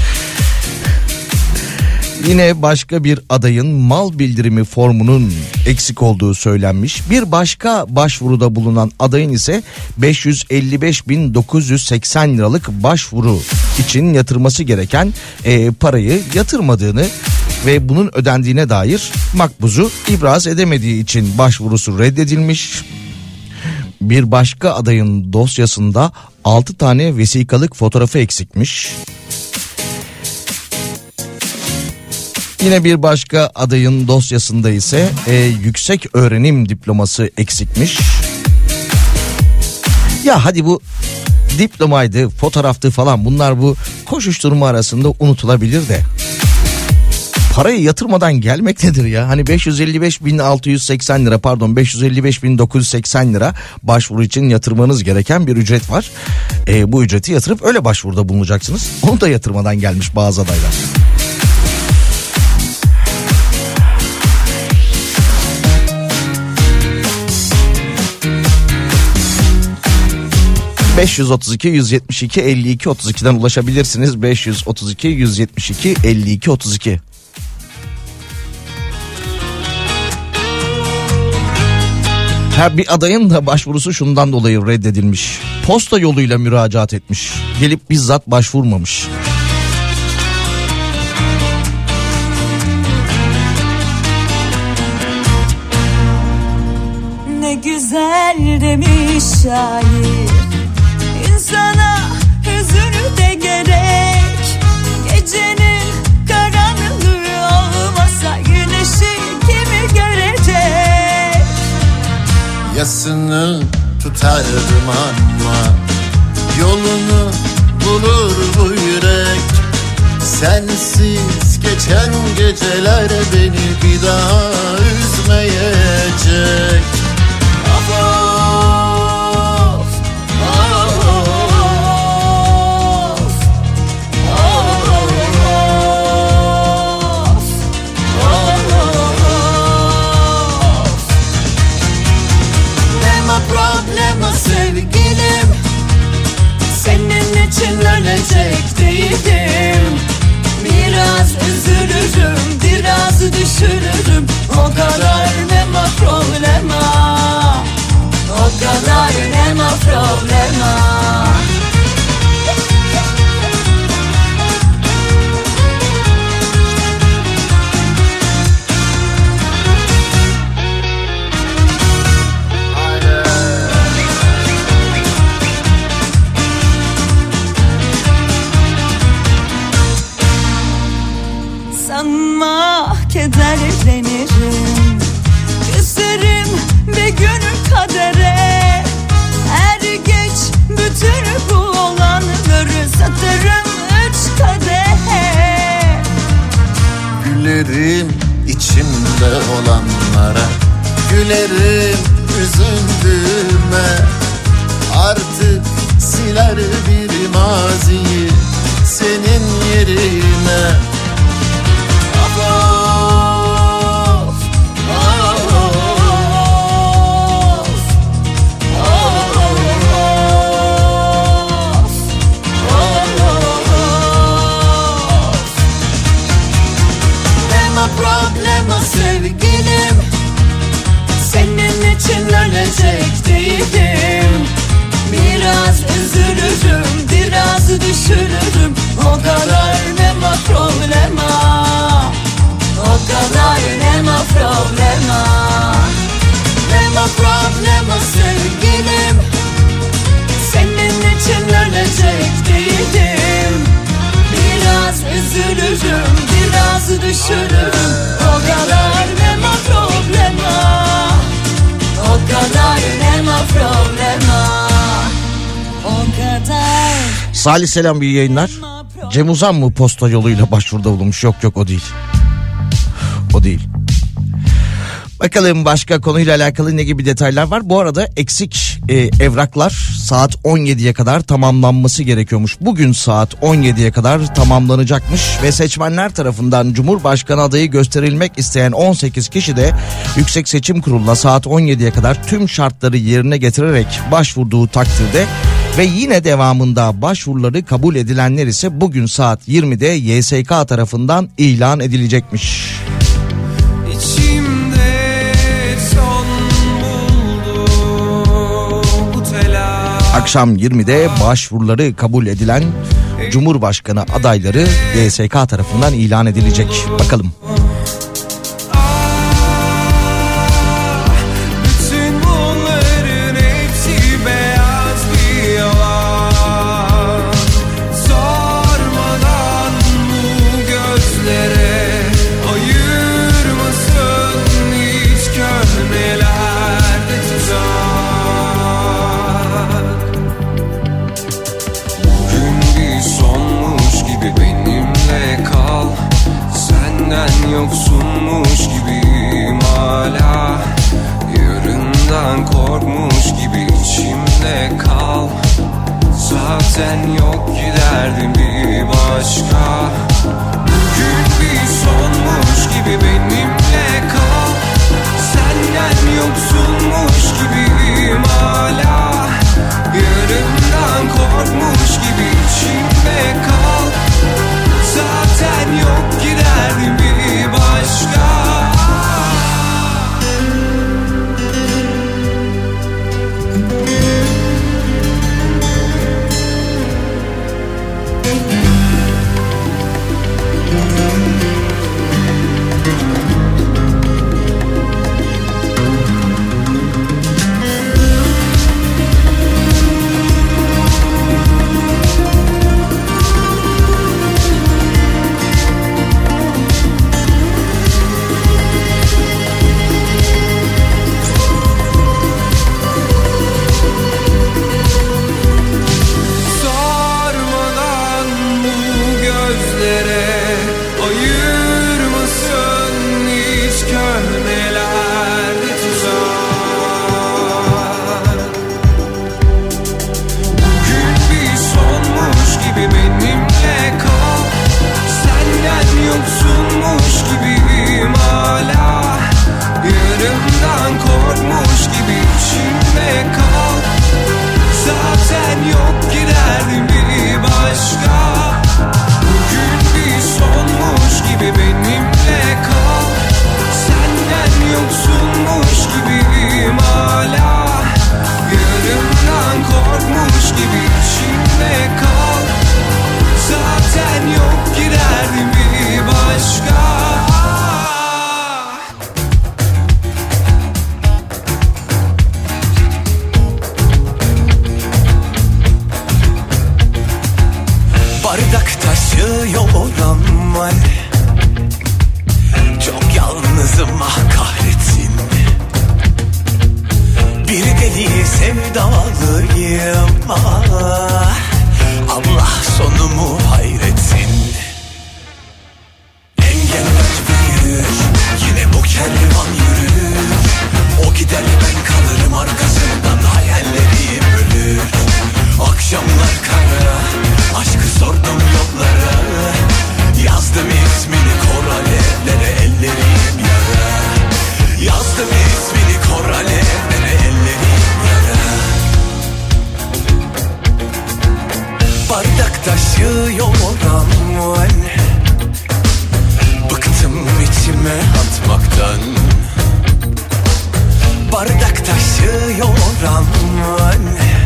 Yine başka bir adayın mal bildirimi formunun eksik olduğu söylenmiş. Bir başka başvuruda bulunan adayın ise beş yüz elli beş bin dokuz yüz seksen liralık başvuru için yatırması gereken e, parayı yatırmadığını ve bunun ödendiğine dair makbuzu ibraz edemediği için başvurusu reddedilmiş. Bir başka adayın dosyasında altı tane vesikalık fotoğrafı eksikmiş. Yine bir başka adayın dosyasında ise e, yüksek öğrenim diploması eksikmiş. Ya hadi bu diplomaydı, fotoğraftı falan, bunlar bu koşuşturma arasında unutulabilir de. Parayı yatırmadan gelmek nedir ya? Hani beş yüz elli beş bin altı yüz seksen lira pardon beş yüz elli beş bin dokuz yüz seksen lira başvuru için yatırmanız gereken bir ücret var. E, bu ücreti yatırıp öyle başvuruda bulunacaksınız. Onu da yatırmadan gelmiş bazı adaylar. beş yüz otuz iki yüz yetmiş iki elli iki otuz iki'den ulaşabilirsiniz. beş yüz otuz iki yüz yetmiş iki elli iki otuz iki. Ha, bir adayın da başvurusu şundan dolayı reddedilmiş. Posta yoluyla müracaat etmiş. Gelip bizzat başvurmamış. Ne güzel demiş şair, İnsana hüzün de gerek. Gecenin karanlığı olmasa güneşi kimi görecek? Yasını tutardım ama yolunu bulur bu yürek. Sensiz geçen geceler beni bir daha üzmeyecek. Ama problema sevgilim, senin için ölecek değilim. Biraz üzülürüm, biraz düşürürüm, o kadar ne ma problema, o kadar ne ma problema. Gülerim içimde olanlara, gülerim üzüldüğüme. Artık siler bir maziyi senin yerine. Of, of, of, of, of. Deme problema sevgilim, senin için ölecek değilim. Biraz üzülürüm, biraz düşürürüm, o kadar nema problema. O kadar nema problema. Nema problema sevgilim, senin için ölecek değilim. Biraz üzülürüm, biraz düşürürüm, o kadar nema problema. O kadar nema problema. O kadar. Salih selam, iyi yayınlar. Cem Uzan mı posta yoluyla başvuruda bulunmuş? Yok yok, o değil. O değil. Bakalım başka konuyla alakalı ne gibi detaylar var. Bu arada eksik e, evraklar saat on yediye kadar tamamlanması gerekiyormuş. Bugün saat on yediye kadar tamamlanacakmış ve seçmenler tarafından Cumhurbaşkanı adayı gösterilmek isteyen on sekiz kişi de Yüksek Seçim Kurulu'na saat on yediye kadar tüm şartları yerine getirerek başvurduğu takdirde ve yine devamında başvuruları kabul edilenler ise bugün saat yirmide Y S K tarafından ilan edilecekmiş. Akşam yirmide başvuruları kabul edilen Cumhurbaşkanı adayları Y S K tarafından ilan edilecek. Bakalım. Yoksunmuş gibiyim hala, yarından korkmuş gibi içimde kal. Zaten yok giderdim bir başka. Bugün bir sonmuş gibi benimle kal. Senden yoksunmuş gibiyim hala, yarından korkmuş gibi içimde kal. Zaten yok giderdim bir başka. Allah sonumu hayretsin. Engel taşıyor aman. Bıktım içime atmaktan. Bardak taşıyor aman.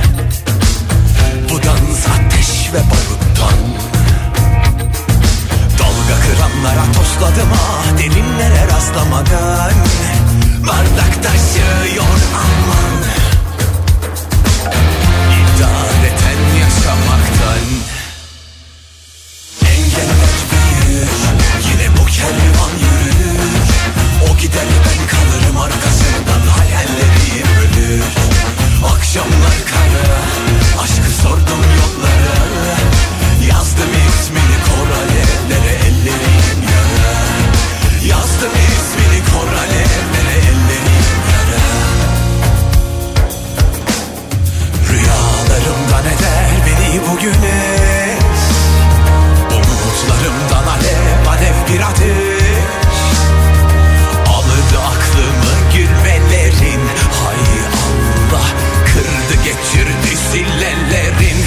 Bu dans ateş ve baruttan. Dalga kıranlara tosladım ah, derinlere rastlamadan. Bardak taşıyor aman. İdareten yaşamaktan. Engeller büyür, yine bu kervan yürür. O gider ben kalırım arkasından, hayallerim ölür. Akşamlar kara, aşkı sordum yollara. Yazdım ismini kor alevlere, ellerim yara. Yazdım ismini kor alevlere, ellerim yara. Rüyalarımdan eder beni bugüneş. Umutlarımdan alev alev bir ateş. Alırdı aklımı gülmelerin. Hay Allah, kırdı geçirdi sillelerin.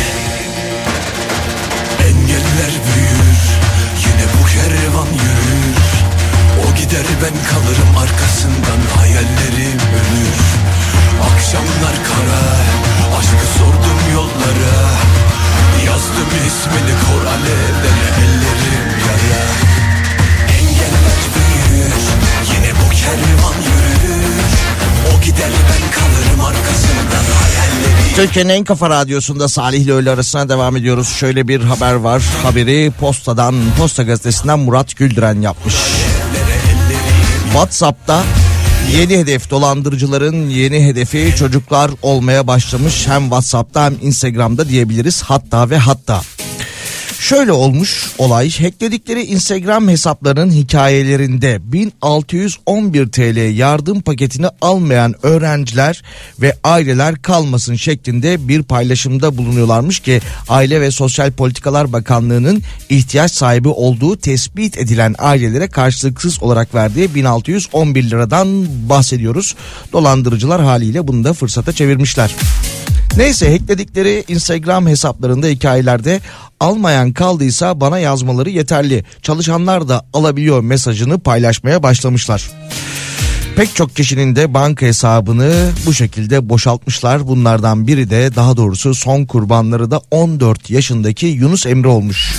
Engeller büyür, yine bu kervan yürür. O gider ben kalırım arkasından, hayallerim ölür. Akşamlar kara, aşkı sordum yollara. Yazdım ismini kor alevlere, ellerim yara. Engeller büyür, yine bu kervan yürür. O gider ben kalırım arkasından, hayallerim. Türkiye'nin en kafa radyosunda Salih ile öğle arasına devam ediyoruz. Şöyle bir haber var. Haberi Posta'dan, Posta Gazetesi'nden Murat Güldüren yapmış. WhatsApp'ta yeni hedef, dolandırıcıların yeni hedefi çocuklar olmaya başlamış. Hem WhatsApp'ta hem Instagram'da diyebiliriz, hatta ve hatta. Şöyle olmuş olay, hackledikleri Instagram hesaplarının hikayelerinde bin altı yüz on bir TL yardım paketini almayan öğrenciler ve aileler kalmasın şeklinde bir paylaşımda bulunuyorlarmış ki Aile ve Sosyal Politikalar Bakanlığı'nın ihtiyaç sahibi olduğu tespit edilen ailelere karşılıksız olarak verdiği bin altı yüz on bir liradan bahsediyoruz. Dolandırıcılar haliyle bunu da fırsata çevirmişler. Neyse, hackledikleri Instagram hesaplarında hikayelerde almayan kaldıysa bana yazmaları yeterli, çalışanlar da alabiliyor mesajını paylaşmaya başlamışlar. Pek çok kişinin de banka hesabını bu şekilde boşaltmışlar. Bunlardan biri de, daha doğrusu son kurbanları da on dört yaşındaki Yunus Emre olmuş.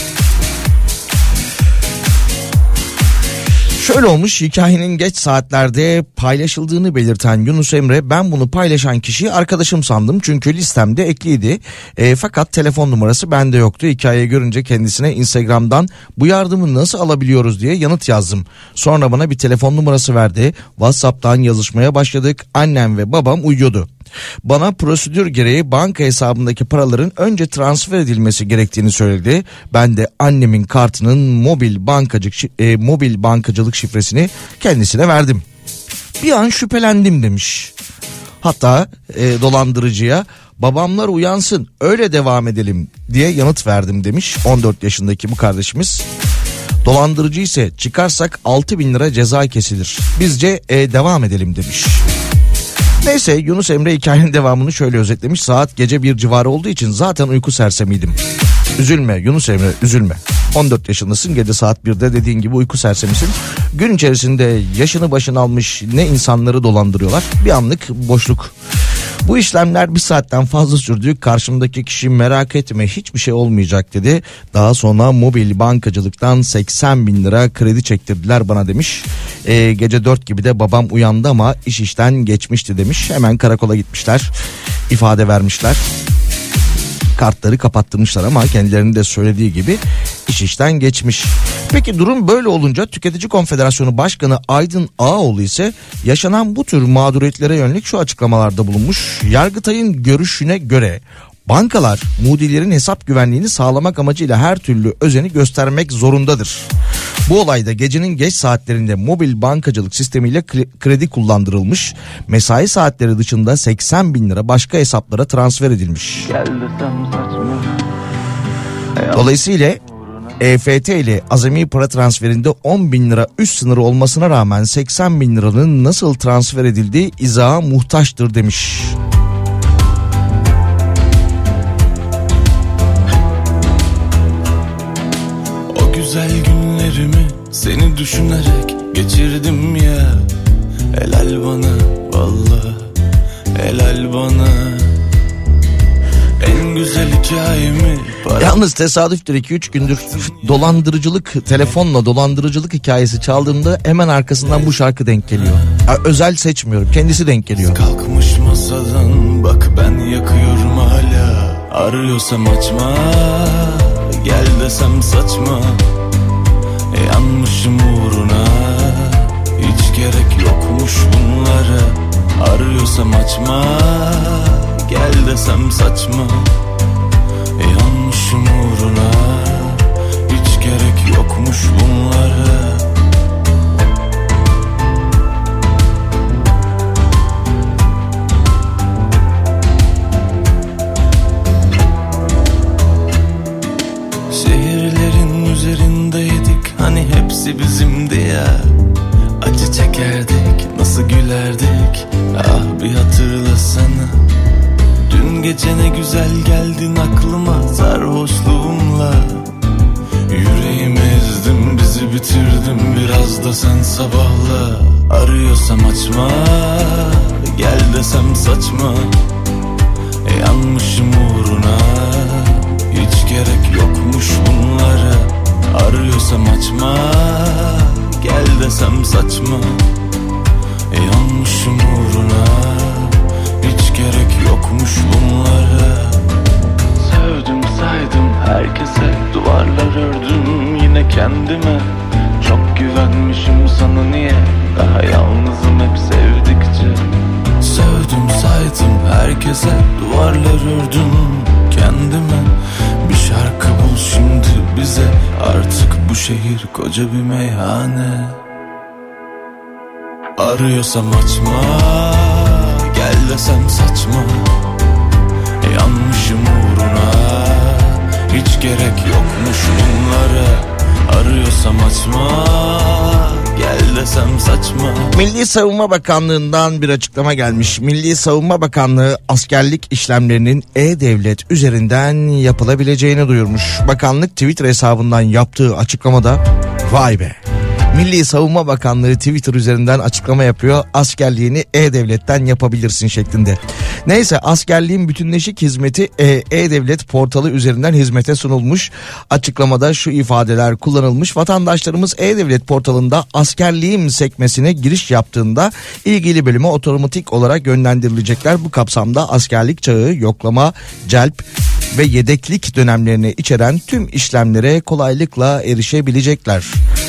Şöyle olmuş, hikayenin geç saatlerde paylaşıldığını belirten Yunus Emre, ben bunu paylaşan kişiyi arkadaşım sandım çünkü listemde ekliydi. E, fakat telefon numarası bende yoktu. Hikayeyi görünce kendisine Instagram'dan bu yardımı nasıl alabiliyoruz diye yanıt yazdım. Sonra bana bir telefon numarası verdi. WhatsApp'tan yazışmaya başladık. Annem ve babam uyuyordu. Bana prosedür gereği banka hesabındaki paraların önce transfer edilmesi gerektiğini söyledi. Ben de annemin kartının mobil bankacılık e, mobil bankacılık şifresini kendisine verdim. Bir an şüphelendim demiş. Hatta e, dolandırıcıya babamlar uyansın öyle devam edelim diye yanıt verdim demiş on dört yaşındaki bu kardeşimiz. Dolandırıcı ise çıkarsak altı bin lira ceza kesilir. Bizce e, devam edelim demiş. Neyse, Yunus Emre hikayenin devamını şöyle özetlemiş. Saat gece bir civarı olduğu için zaten uyku sersemiydim. Üzülme Yunus Emre, üzülme. on dört yaşındasın, gece saat birde dediğin gibi uyku sersemisin. Gün içerisinde yaşını başını almış ne insanları dolandırıyorlar. Bir anlık boşluk. Bu işlemler bir saatten fazla sürdü. Karşımdaki kişi merak etme hiçbir şey olmayacak dedi. Daha sonra mobil bankacılıktan seksen bin lira kredi çektirdiler bana demiş. E, gece dört gibi de babam uyandı ama iş işten geçmişti demiş. Hemen karakola gitmişler, ifade vermişler. Kartları kapattırmışlar ama kendilerinin de söylediği gibi iş işten geçmiş. Peki durum böyle olunca Tüketici Konfederasyonu Başkanı Aydın Ağaoğlu ise yaşanan bu tür mağduriyetlere yönelik şu açıklamalarda bulunmuş. Yargıtay'ın görüşüne göre bankalar mudilerin hesap güvenliğini sağlamak amacıyla her türlü özeni göstermek zorundadır. Bu olayda gecenin geç saatlerinde mobil bankacılık sistemiyle kredi kullandırılmış. Mesai saatleri dışında seksen bin lira başka hesaplara transfer edilmiş. Dolayısıyla E F T ile azami para transferinde on bin lira üst sınırı olmasına rağmen seksen bin liranın nasıl transfer edildiği izaha muhtaçtır demiş. güzel günlerimi seni düşünerek geçirdim ya. Helal bana vallahi, helal bana. En güzel hikayemi para... Yalnız tesadüftür, iki üç gündür dolandırıcılık, telefonla dolandırıcılık hikayesi çaldığımda hemen arkasından bu şarkı denk geliyor. Ya, özel seçmiyorum, kendisi denk geliyor. Kalkmış masadan bak ben yakıyorum hala. Arıyorsam açma, gel desem saçma. E, yanmışım uğruna, hiç gerek yokmuş bunlara. Arıyorsam açma, gel desem saçma. E, yanmışım uğruna, hiç gerek yokmuş bunlara. Şehirlerin üzerindeydik, hani hepsi bizimdi ya. Acı çekerdik, nasıl gülerdik, ah bir hatırlasana. Dün gece ne güzel geldin aklıma sarhoşluğumla. Yüreğimi ezdim, bizi bitirdim, biraz da sen sabahla. Arıyorsam açma, gel desem saçma. E, yanmışım uğruna, hiç gerek yokmuş bunlara. Arıyorsam açma, gel desem saçma. E, yanmışım uğruna, hiç gerek yokmuş bunlara. Sevdim saydım herkese, duvarlar ördüm yine kendime. Çok güvenmişim sana, niye daha yalnızım hep sevdikçe. Sevdim saydım herkese, duvarlar ördüm kendime. Bir şarkı bul şimdi bize, artık bu şehir koca bir meyhane. Arıyorsam açma, gel desem saçma. Yanmışım uğruna, hiç gerek yokmuş bunlara. Arıyorsam açma, gel desem saçma. Milli Savunma Bakanlığı'ndan bir açıklama gelmiş. Milli Savunma Bakanlığı askerlik işlemlerinin E-Devlet üzerinden yapılabileceğini duyurmuş. Bakanlık Twitter hesabından yaptığı açıklamada vay be. Milli Savunma Bakanlığı Twitter üzerinden açıklama yapıyor. Askerliğini E-Devlet'ten yapabilirsin şeklinde. Neyse, askerliğin bütünleşik hizmeti E-Devlet portalı üzerinden hizmete sunulmuş. Açıklamada şu ifadeler kullanılmış. Vatandaşlarımız E-Devlet portalında askerliğim sekmesine giriş yaptığında ilgili bölüme otomatik olarak yönlendirilecekler. Bu kapsamda askerlik çağı, yoklama, celp ve yedeklik dönemlerini içeren tüm işlemlere kolaylıkla erişebilecekler.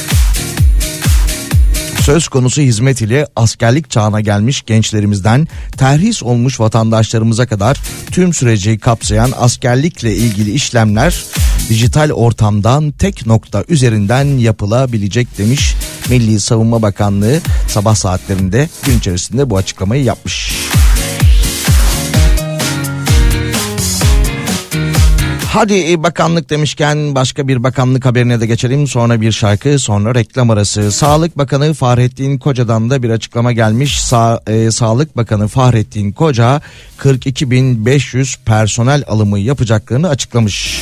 Söz konusu hizmet ile askerlik çağına gelmiş gençlerimizden terhis olmuş vatandaşlarımıza kadar tüm süreci kapsayan askerlikle ilgili işlemler dijital ortamdan tek nokta üzerinden yapılabilecek demiş. Milli Savunma Bakanlığı sabah saatlerinde gün içerisinde bu açıklamayı yapmış. Hadi bakanlık demişken başka bir bakanlık haberine de geçelim. Sonra bir şarkı, sonra reklam arası. Sağlık Bakanı Fahrettin Koca'dan da bir açıklama gelmiş. Sa- e, Sağlık Bakanı Fahrettin Koca kırk iki bin beş yüz personel alımı yapacaklarını açıklamış.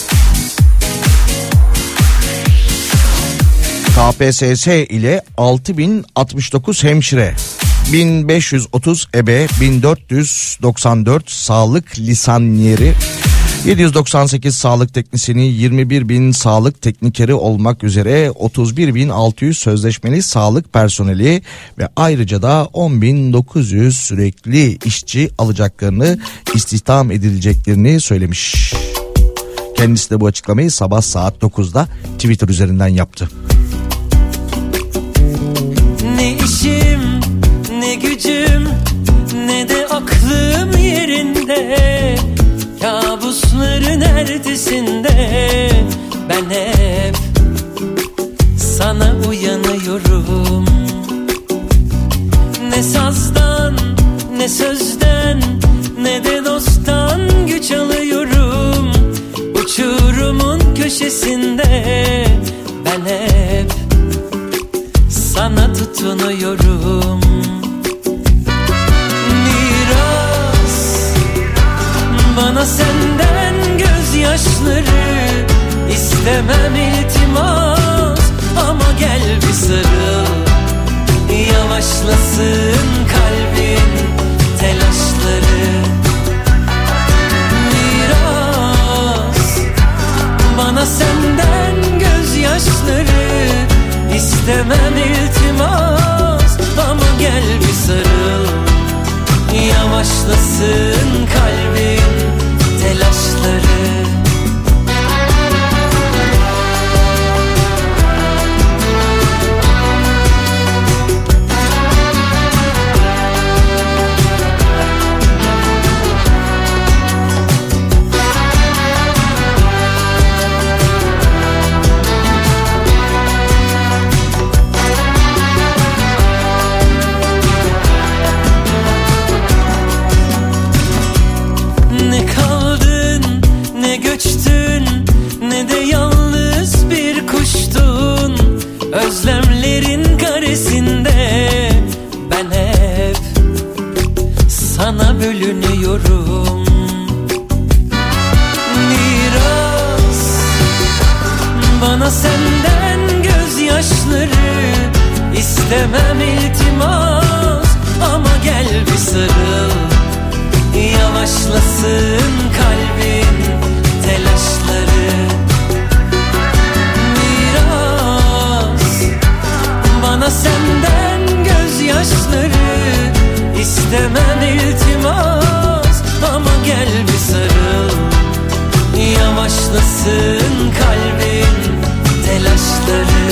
K P S S ile altı bin altmış dokuz hemşire, bin beş yüz otuz ebe, bin dört yüz doksan dört sağlık lisaniyeri, yedi yüz doksan sekiz sağlık teknisyeni, yirmi bir bin sağlık teknikeri olmak üzere otuz bir bin altı yüz sözleşmeli sağlık personeli ve ayrıca da on bin dokuz yüz sürekli işçi alacaklarını, istihdam edileceklerini söylemiş. Kendisi de bu açıklamayı sabah saat dokuzda Twitter üzerinden yaptı. Ne işim, ne gücüm, ne de aklım yerinde. Kabusların ertesinde ben hep sana uyanıyorum. Ne sazdan, ne sözden, ne de dosttan güç alıyorum. Uçurumun köşesinde ben hep sana tutunuyorum. Miras bana senden gözyaşları, istemem iltimas. ama gel bir sarıl. Yavaşlasın kalbin telaşları. Miras bana senden gözyaşları. İstemem iltimas ama gel bir sarıl. Yavaşlasın kalbin telaşları. Özlemlerin karesinde ben hep sana bölünüyorum. Miras bana senden gözyaşları. İstemem iltimas ama gel bir sarıl. Yavaşlasın kalbin telaşları. Bana senden gözyaşları. İstemem iltimas ama gel bir sarıl. Yavaşlasın kalbin telaşları.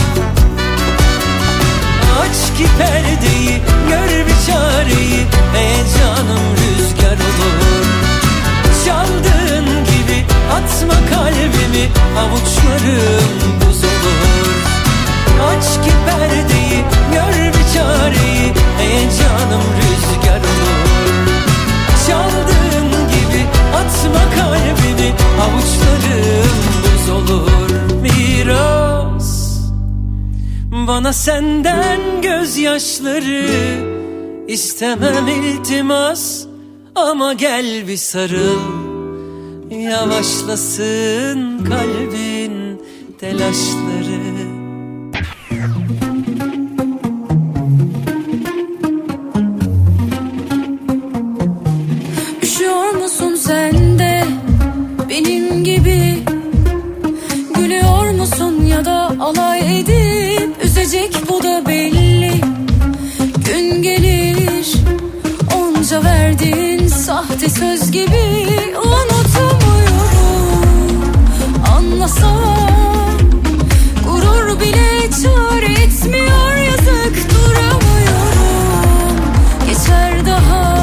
Aç ki perdeyi, gör bir çareyi. Heyecanım rüzgar olur. Çaldığın gibi atma kalbimi. Avuçlarım buz olur. Aç ki perdeyi, gör bir çareyi. Heyecanım rüzgar olur. Çaldığın gibi atma kalbimi. Avuçlarım buz olur. Miras bana senden gözyaşları. İstemem iltimas ama gel bir sarıl. Yavaşlasın kalbin telaşları. Sen de benim gibi gülüyor musun ya da alay edip üzecek, bu da belli. Gün gelir onca verdiğin sahte söz gibi unutamıyorum. Anlasam gurur bile çare etmiyor, yazık duramıyorum. Geçer daha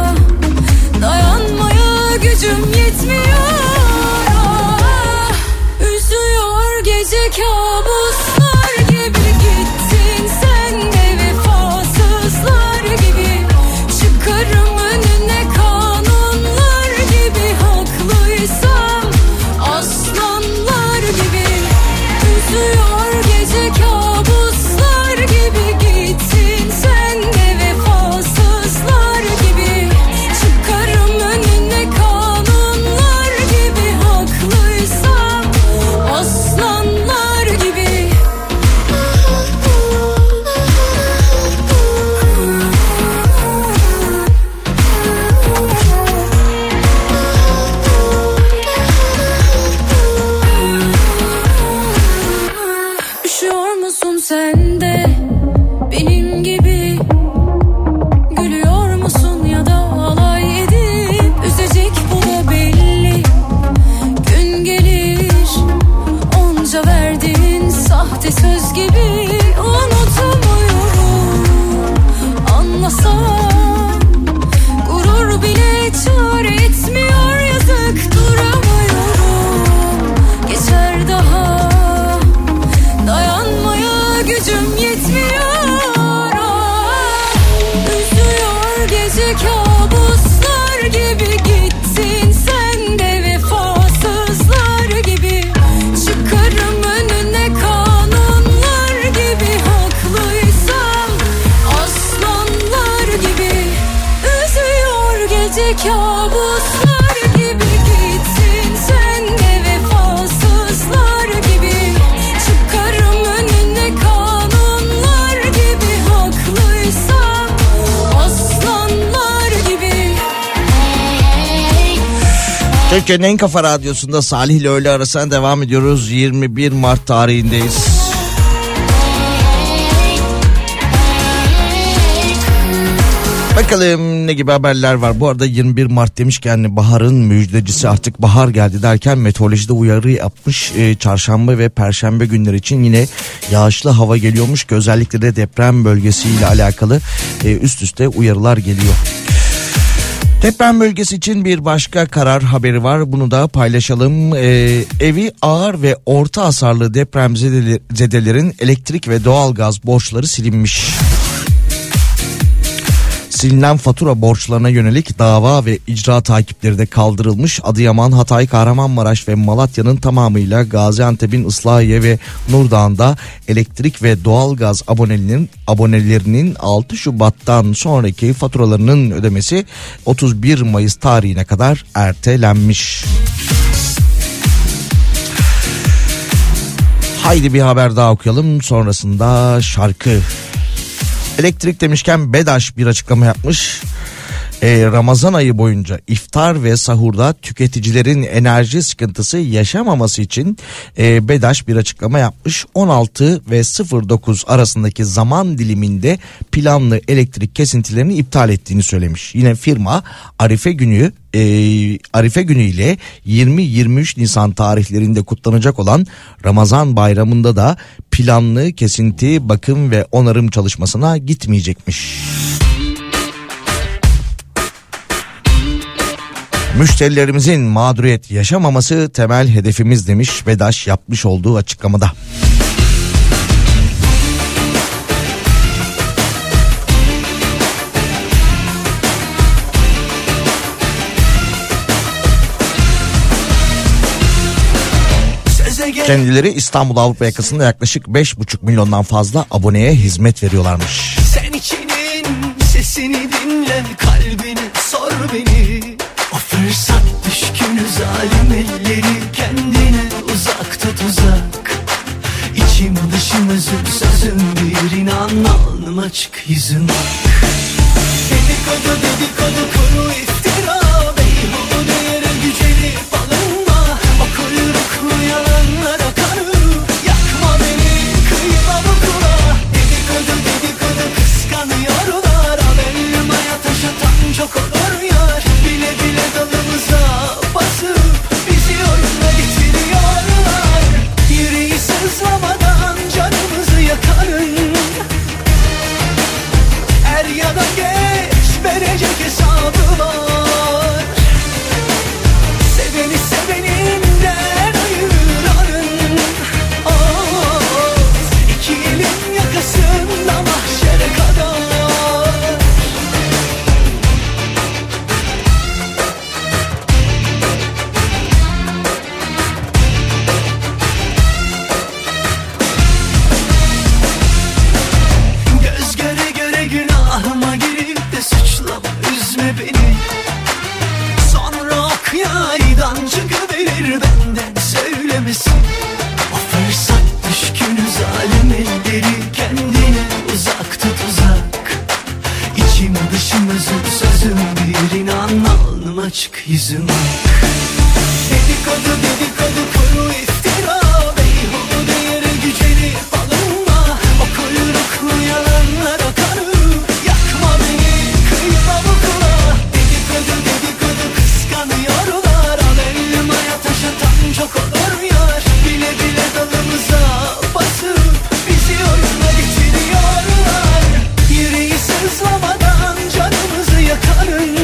dayanmaya gücüm yetmiyor. Ah, üzüyor gece kabuslar gibi gittin sen de, vefasızlar gibi. Çıkarım önüne kanunlar gibi, haklıysam aslanlar gibi. Üzüyor gece kabuslar gibi gittin sen de, vefasızlar gibi. Çıkarım önüne kanunlar gibi, haklıysam aslanlar gibi. Üşüyor musun sen de benim gibi? Gülüyor musun ya da alay edip üzecek, bu da belli. Gün gelir onca verdiğin sahte söz gibi unutamıyorum. Anlasam gurur bile çare etmiyor, yazık duramıyorum. Geçer daha dayanmaya gücüm yetmiyor. Ah, üzüyor gece kabuslar gibi gittin sen de, vefasızlar gibi. Çıkarım önüne kanunlar Türkiye'nin en kafa radyosunda Salih ile öğle arasına devam ediyoruz. yirmi bir Mart tarihindeyiz. Bakalım ne gibi haberler var. Bu arada yirmi bir Mart demişken baharın müjdecisi, artık bahar geldi derken meteorolojide uyarı yapmış. Ee, çarşamba ve perşembe günleri için yine yağışlı hava geliyormuş ki özellikle de deprem bölgesiyle alakalı e, üst üste uyarılar geliyor. Deprem bölgesi için bir başka karar haberi var. Bunu da paylaşalım. Ee, evi ağır ve orta hasarlı depremzedelerin elektrik ve doğalgaz borçları silinmiş. Silinen fatura borçlarına yönelik dava ve icra takipleri de kaldırılmış. Adıyaman, Hatay, Kahramanmaraş ve Malatya'nın tamamıyla Gaziantep'in Islahiye ve Nurdağ'ında elektrik ve doğalgaz abonelerinin, abonelerinin altı Şubat'tan sonraki faturalarının ödemesi otuz bir Mayıs tarihine kadar ertelenmiş. Haydi bir haber daha okuyalım, sonrasında şarkı. Elektrik demişken BEDAŞ bir açıklama yapmış. Ee, Ramazan ayı boyunca iftar ve sahurda tüketicilerin enerji sıkıntısı yaşamaması için e, BEDAŞ bir açıklama yapmış. on altı ve sıfır dokuz arasındaki zaman diliminde planlı elektrik kesintilerini iptal ettiğini söylemiş. Yine firma Arife günü e, Arife günü ile yirmi yirmi üç Nisan tarihlerinde kutlanacak olan Ramazan bayramında da planlı kesinti, bakım ve onarım çalışmasına gitmeyecekmiş. Müşterilerimizin mağduriyet yaşamaması temel hedefimiz demiş BEDAŞ yapmış olduğu açıklamada. Kendileri İstanbul Avrupa yakasında yaklaşık beş buçuk milyondan fazla aboneye hizmet veriyorlarmış. Sen içinin sesini dinle, kalbini sor beni. O fırsat düşkünü zalim elleri kendine uzak tut uzak. İçim dışım özüm sözüm bir inan, alnım açık yüzüm ak. Dedikodu dedikodu kuru iftira, beyhude yere gücenip alınma. O kuyruklu yalanlara kanı yakma beni, kıyma bu kula. Dedikodu dedikodu kıskanıyorlar, al elmaya taş atan çok olur yar. Bile bile dalımıza basıp bizi oyuna getiriyorlar. Yüreği sızlamadan canımızı yakarın. Er ya da geç verecek hesabı var. Seveni seveninden ayıranın. Oh, iki elin yakasında mahşere kadar. Göz göre göre günahıma girip de suçlama, üzme beni. Sonra ok yaydan çıkıverir benden söylemesin. O fırsat düşkünü zalim elleri kendine uzak tut uzak. İçim dışım özüm sözüm bir inan, alnım açık yüzüm ak. Dedikodu dedikodu kuru iftira, beyhude yere gücenip alınma. O kuyruklu yalanlara kanı yakma beni, kıyma bu kula. Dedikodu dedikodu kıskanıyorlar, al elmaya taş atan çok olur yar. Bile bile dalımıza basıp bizi oyuna getiriyorlar. Yüreği sızlamadan canımızı yakarın.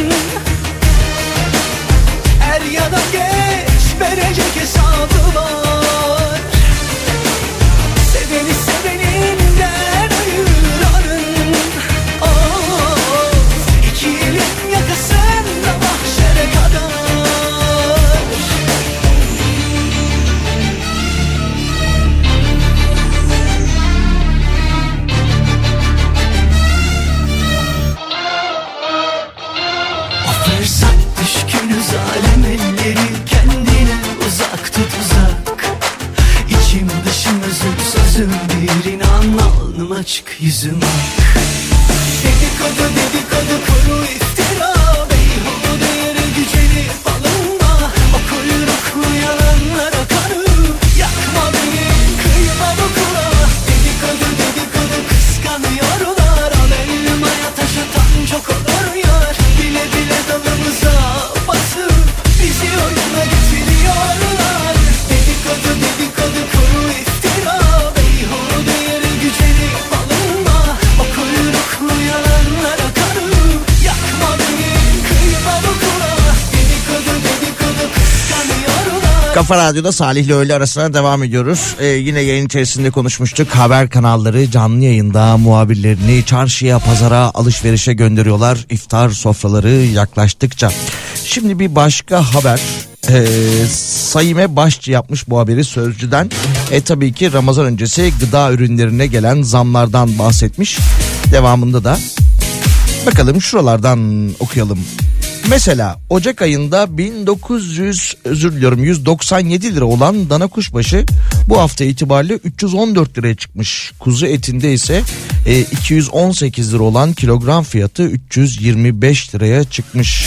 Er ya da geç verecek hesabı var. Seveni seveninden ayıranın. Oh, iki elin yakasında mahşere kadar. O fırsat düşkünü zalim elleri kendine uzak tut uzak. İçim dışım özüm sözüm bir inan, alnım açık yüzüm ak. Dedikodu dedikodu kuru iftira, beyhude yere gücenip alınma. O Kafa Radyo'da Salih'le öğle arasına devam ediyoruz. Ee, yine yayın içerisinde konuşmuştuk. Haber kanalları canlı yayında muhabirlerini çarşıya, pazara, alışverişe gönderiyorlar. İftar sofraları yaklaştıkça. Şimdi bir başka haber. Ee, Saime Başçı yapmış bu haberi Sözcü'den. E tabii ki Ramazan öncesi gıda ürünlerine gelen zamlardan bahsetmiş. Devamında da bakalım şuralardan okuyalım. Mesela Ocak ayında bin dokuz yüz özür diliyorum yüz doksan yedi lira olan dana kuşbaşı bu hafta itibariyle üç yüz on dört liraya çıkmış. Kuzu etinde ise e, iki yüz on sekiz lira olan kilogram fiyatı üç yüz yirmi beş liraya çıkmış.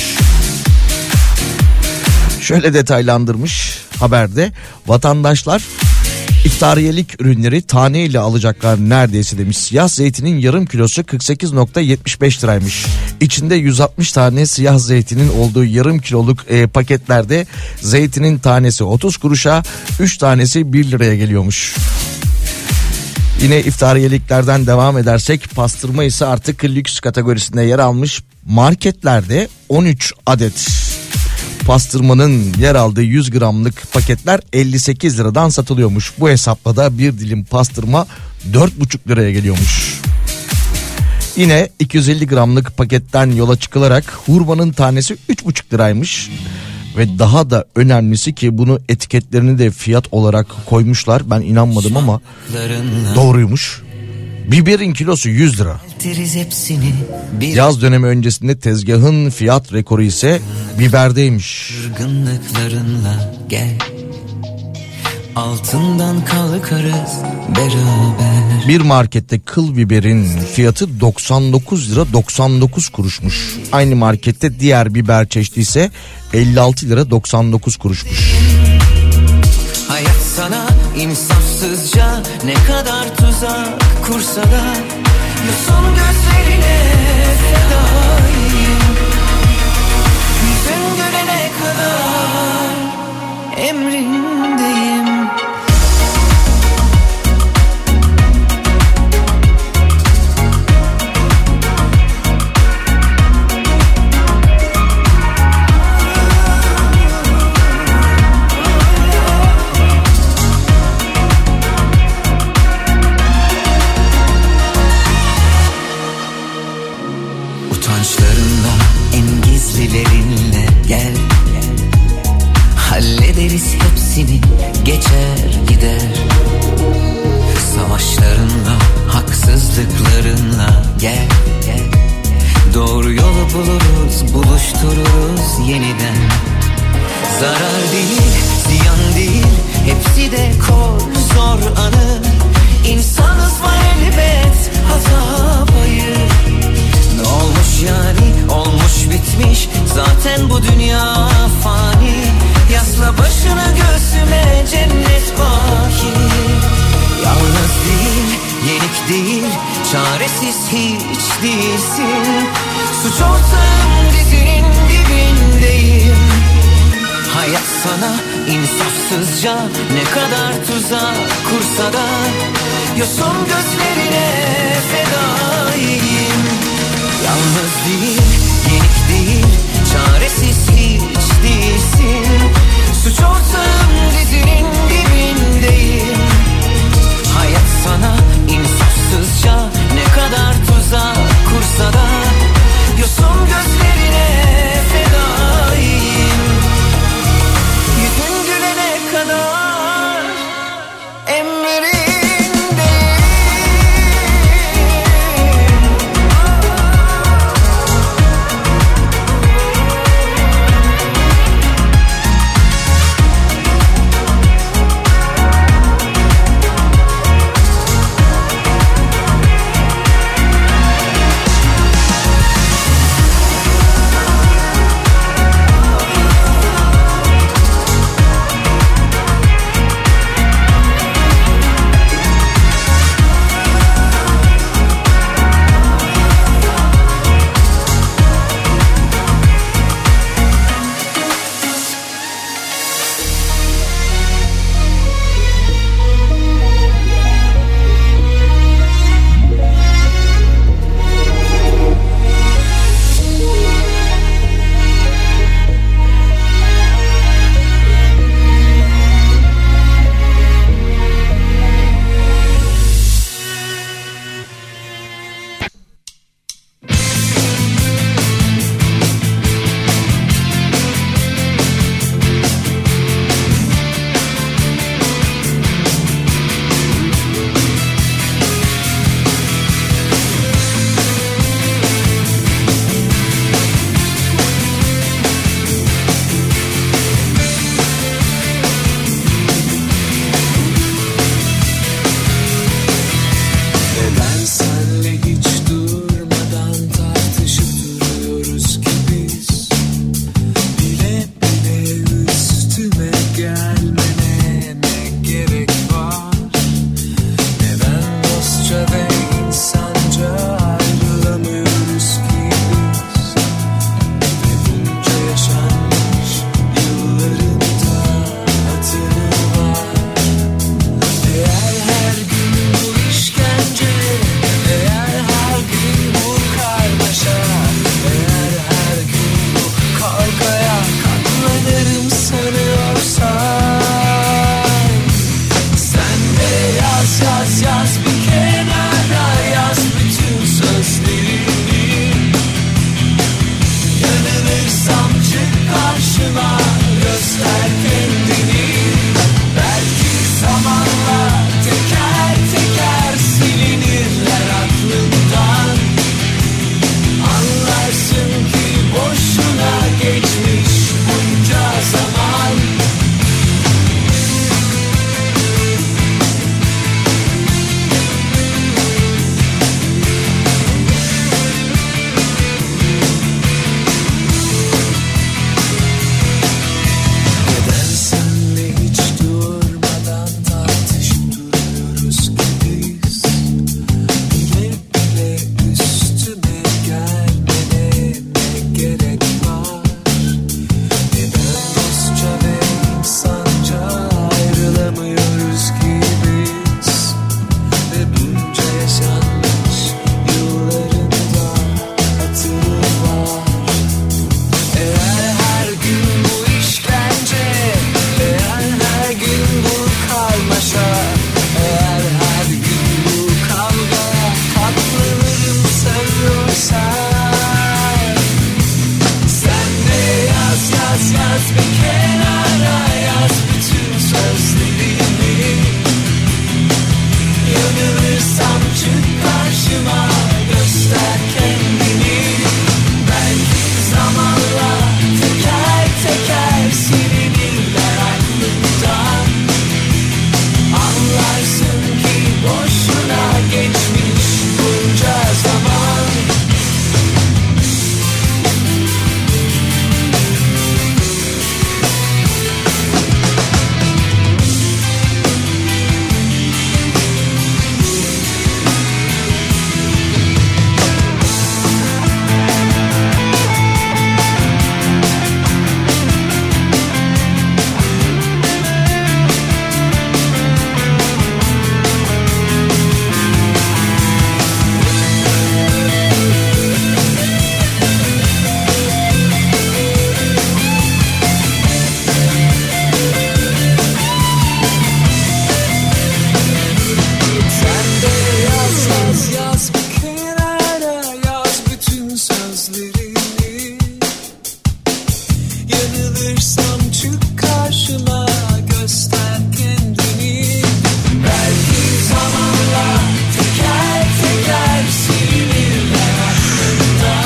Şöyle detaylandırmış haberde, vatandaşlar iftariyelik ürünleri taneyle alacaklar neredeyse demiş. Siyah zeytinin yarım kilosu kırk sekiz virgül yetmiş beş liraymış. İçinde yüz altmış tane siyah zeytinin olduğu yarım kiloluk e, paketlerde zeytinin tanesi otuz kuruşa, üç tanesi bir liraya geliyormuş. Yine iftariyeliklerden devam edersek, pastırma ise artık lüks kategorisinde yer almış. Marketlerde on üç adet pastırmanın yer aldığı yüz gramlık paketler elli sekiz liradan satılıyormuş. Bu hesapla da bir dilim pastırma dört buçuk liraya geliyormuş. Yine iki yüz elli gramlık paketten yola çıkılarak hurmanın tanesi üç buçuk liraymış. Ve daha da önemlisi ki bunu etiketlerini de fiyat olarak koymuşlar. Ben inanmadım ama doğruymuş. Biberin kilosu yüz lira. Yaz dönemi öncesinde tezgahın fiyat rekoru ise biberdeymiş. Gel, altından kalkarız beraber. Bir markette kıl biberin fiyatı doksan dokuz lira doksan dokuz kuruşmuş. Aynı markette diğer biber çeşidi ise elli altı lira doksan dokuz kuruşmuş. Hayat sana insafsızca ne kadar tuzak kursa da Yosun gözlerine fedayım. Yüzün görene kadar emrindeyim. Dilerinle gel, hallederiz hepsini, geçer gider. Savaşlarınla, haksızlıklarınla gel, gel. Doğru yolu buluruz, buluştururuz yeniden. Zarar değil, ziyan değil, hepsi de kor zor anı. İnsanız var elbet, hata payı. Ne olmuş yani, olmuş bitmiş, zaten bu dünya fani. Yasla başını göğsüme, cennet baki. Yalnız değil, yenik değil, çaresiz hiç değilsin. Suç ortağım, dizinin dibindeyim. Hayat sana insafsızca ne kadar tuzak kursa da yosun gözlerine fedayım. Yalnız değil, yenik değil, çaresiz hiç değilsin. Suç ortağım, dizinin dibindeyim. Hayat sana insafsızca ne kadar tuzak kursa da yosun gözlerine fedayım. Yüzün gülene kadar emrindeyim.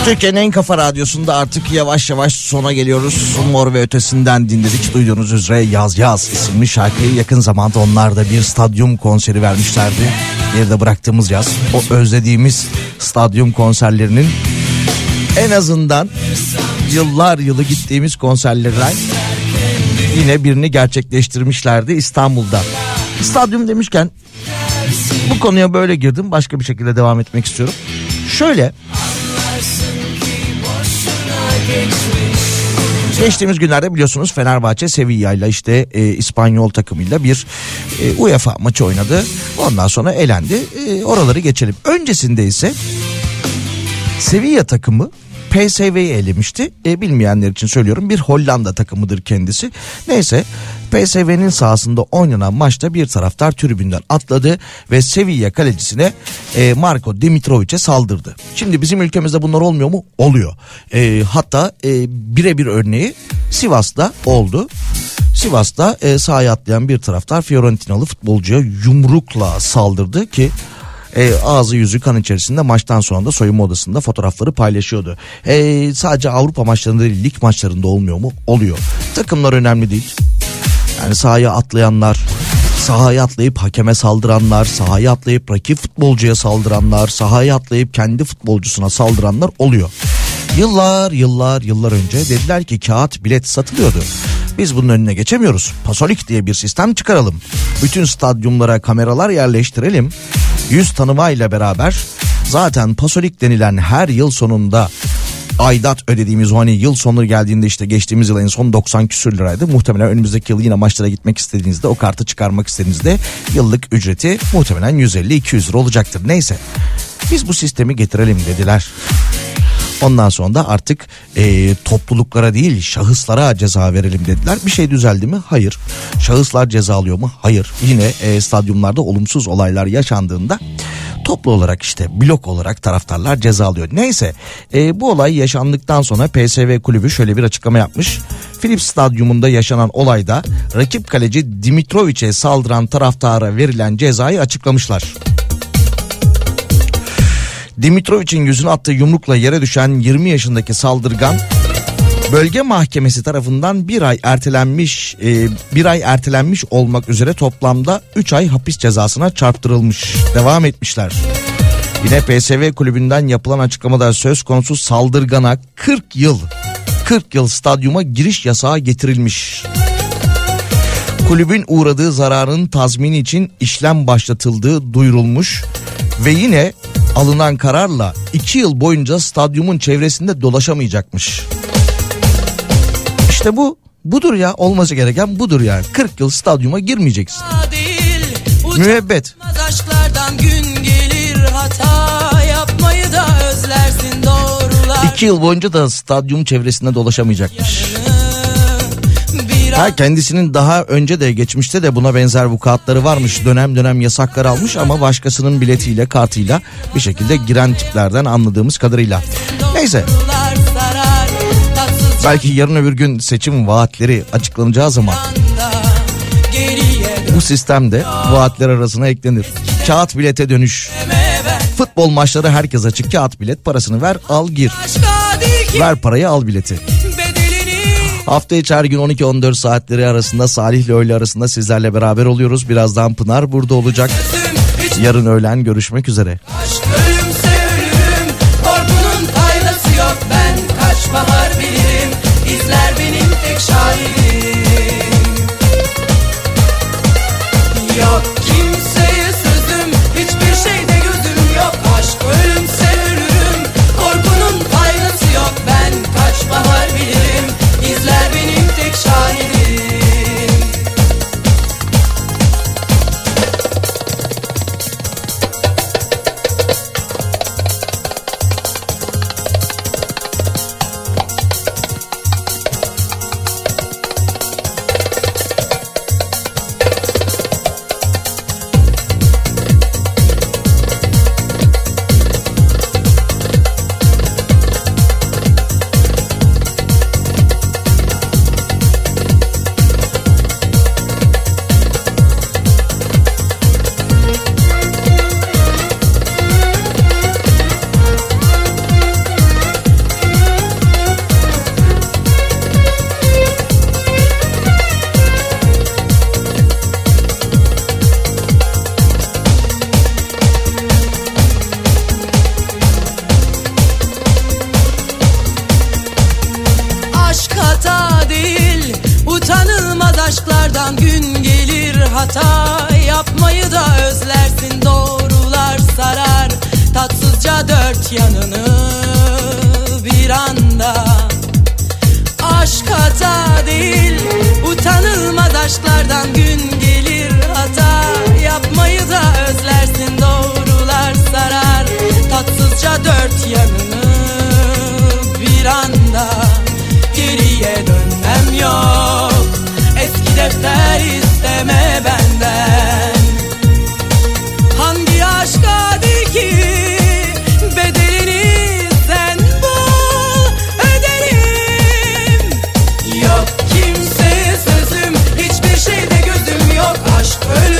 Türkiye'nin en kafa radyosunda artık yavaş yavaş sona geliyoruz. Mor ve Ötesi'nden dinledik. Duyduğunuz üzere Yaz Yaz isimli şarkıyı yakın zamanda onlar da bir stadyum konseri vermişlerdi. Geride bıraktığımız yaz. O özlediğimiz stadyum konserlerinin en azından yıllar yılı gittiğimiz konserlerden yine birini gerçekleştirmişlerdi İstanbul'da. Stadyum demişken bu konuya böyle girdim. Başka bir şekilde devam etmek istiyorum. Şöyle. Geçtiğimiz günlerde biliyorsunuz Fenerbahçe Sevilla ile işte e, İspanyol takımıyla bir e, UEFA maçı oynadı. Ondan sonra elendi. E, oraları geçelim. Öncesinde ise Sevilla takımı P S V'yi elemişti. E, bilmeyenler için söylüyorum, bir Hollanda takımıdır kendisi. Neyse, P S V'nin sahasında oynanan maçta bir taraftar tribünden atladı ve Sevilla kalecisine e, Marko Dimitrovic'e saldırdı. Şimdi bizim ülkemizde bunlar olmuyor mu? Oluyor. E, hatta e, birebir örneği Sivas'ta oldu. Sivas'ta e, sahaya atlayan bir taraftar Fiorentinalı futbolcuya yumrukla saldırdı ki E, ağzı yüzü kan içerisinde maçtan sonra da soyunma odasında fotoğrafları paylaşıyordu. E, sadece Avrupa maçlarında değil, lig maçlarında olmuyor mu? Oluyor. Takımlar önemli değil. Yani sahaya atlayanlar, sahaya atlayıp hakeme saldıranlar, sahaya atlayıp rakip futbolcuya saldıranlar, sahaya atlayıp kendi futbolcusuna saldıranlar oluyor. Yıllar yıllar yıllar önce dediler ki kağıt bilet satılıyordu. Biz bunun önüne geçemiyoruz. Pasolik diye bir sistem çıkaralım. Bütün stadyumlara kameralar yerleştirelim. Yüz tanımayla beraber zaten Pasolik denilen her yıl sonunda aidat ödediğimiz, o hani yıl sonu geldiğinde işte geçtiğimiz yıl en son doksan küsür liraydı. Muhtemelen önümüzdeki yıl yine maçlara gitmek istediğinizde, o kartı çıkarmak istediğinizde yıllık ücreti muhtemelen yüz elli iki yüz lira olacaktır. Neyse, biz bu sistemi getirelim dediler. Ondan sonra da artık e, topluluklara değil şahıslara ceza verelim dediler. Bir şey düzeldi mi? Hayır. Şahıslar ceza alıyor mu? Hayır. Yine e, stadyumlarda olumsuz olaylar yaşandığında toplu olarak işte blok olarak taraftarlar ceza alıyor. Neyse, e, bu olay yaşandıktan sonra P S V kulübü şöyle bir açıklama yapmış. Philips Stadyumunda yaşanan olayda rakip kaleci Dimitrovic'e saldıran taraftara verilen cezayı açıklamışlar. Dimitrovic'in yüzüne attığı yumrukla yere düşen yirmi yaşındaki saldırgan bölge mahkemesi tarafından bir ay ertelenmiş e, bir ay ertelenmiş olmak üzere toplamda üç ay hapis cezasına çarptırılmış. Devam etmişler. Yine P S V kulübünden yapılan açıklamada söz konusu saldırgana kırk yıl kırk yıl stadyuma giriş yasağı getirilmiş. Kulübün uğradığı zararın tazmini için işlem başlatıldığı duyurulmuş ve yine alınan kararla iki yıl boyunca stadyumun çevresinde dolaşamayacakmış. İşte bu budur ya, olması gereken budur yani. kırk yıl stadyuma girmeyeceksin. Değil, müebbet. Aşklardan gün gelir, hata yapmayı da özlersin, doğrular. iki yıl boyunca da stadyum çevresinde dolaşamayacakmış. Ha, kendisinin daha önce de geçmişte de buna benzer vukuatları varmış. Dönem dönem yasaklar almış ama başkasının biletiyle, kartıyla bir şekilde giren tiplerden anladığımız kadarıyla. Neyse. Belki yarın öbür gün seçim vaatleri açıklanacağı zaman bu sistem de vaatler arasına eklenir. Kağıt bilete dönüş. Futbol maçları herkes açık. Kağıt bilet, parasını ver, al gir. Ver parayı, al bileti. Hafta içi her gün on iki on dört saatleri arasında Salih ile öğle arasında sizlerle beraber oluyoruz. Birazdan Pınar burada olacak. Yarın öğlen görüşmek üzere. Aşk ölümse ölürüm, korkunun faydası yok. Ben kaç bahar bilirim, izler benim tek şahidim. Yok kimseye sözüm, hiçbir şeyde gözüm yok. Aşk ölümse ölürüm, korkunun faydası yok. Ben kaç bahar bilirim, İzler benim tek şahidim. hata, yapmayı da özlersin, doğrular sarar tatsızca dört yanını bir anda. Aşk hata değil, utanılmaz aşklardan gün gelir hata, yapmayı da özlersin, doğrular sarar tatsızca dört yanını bir anda. Geriye dönmem yok, eski defter isteme benden. Hangi aşka değil ki bedelini sen bul öderim. Yok kimseye sözüm, hiçbir şeyde gözüm yok. Aşk ölüm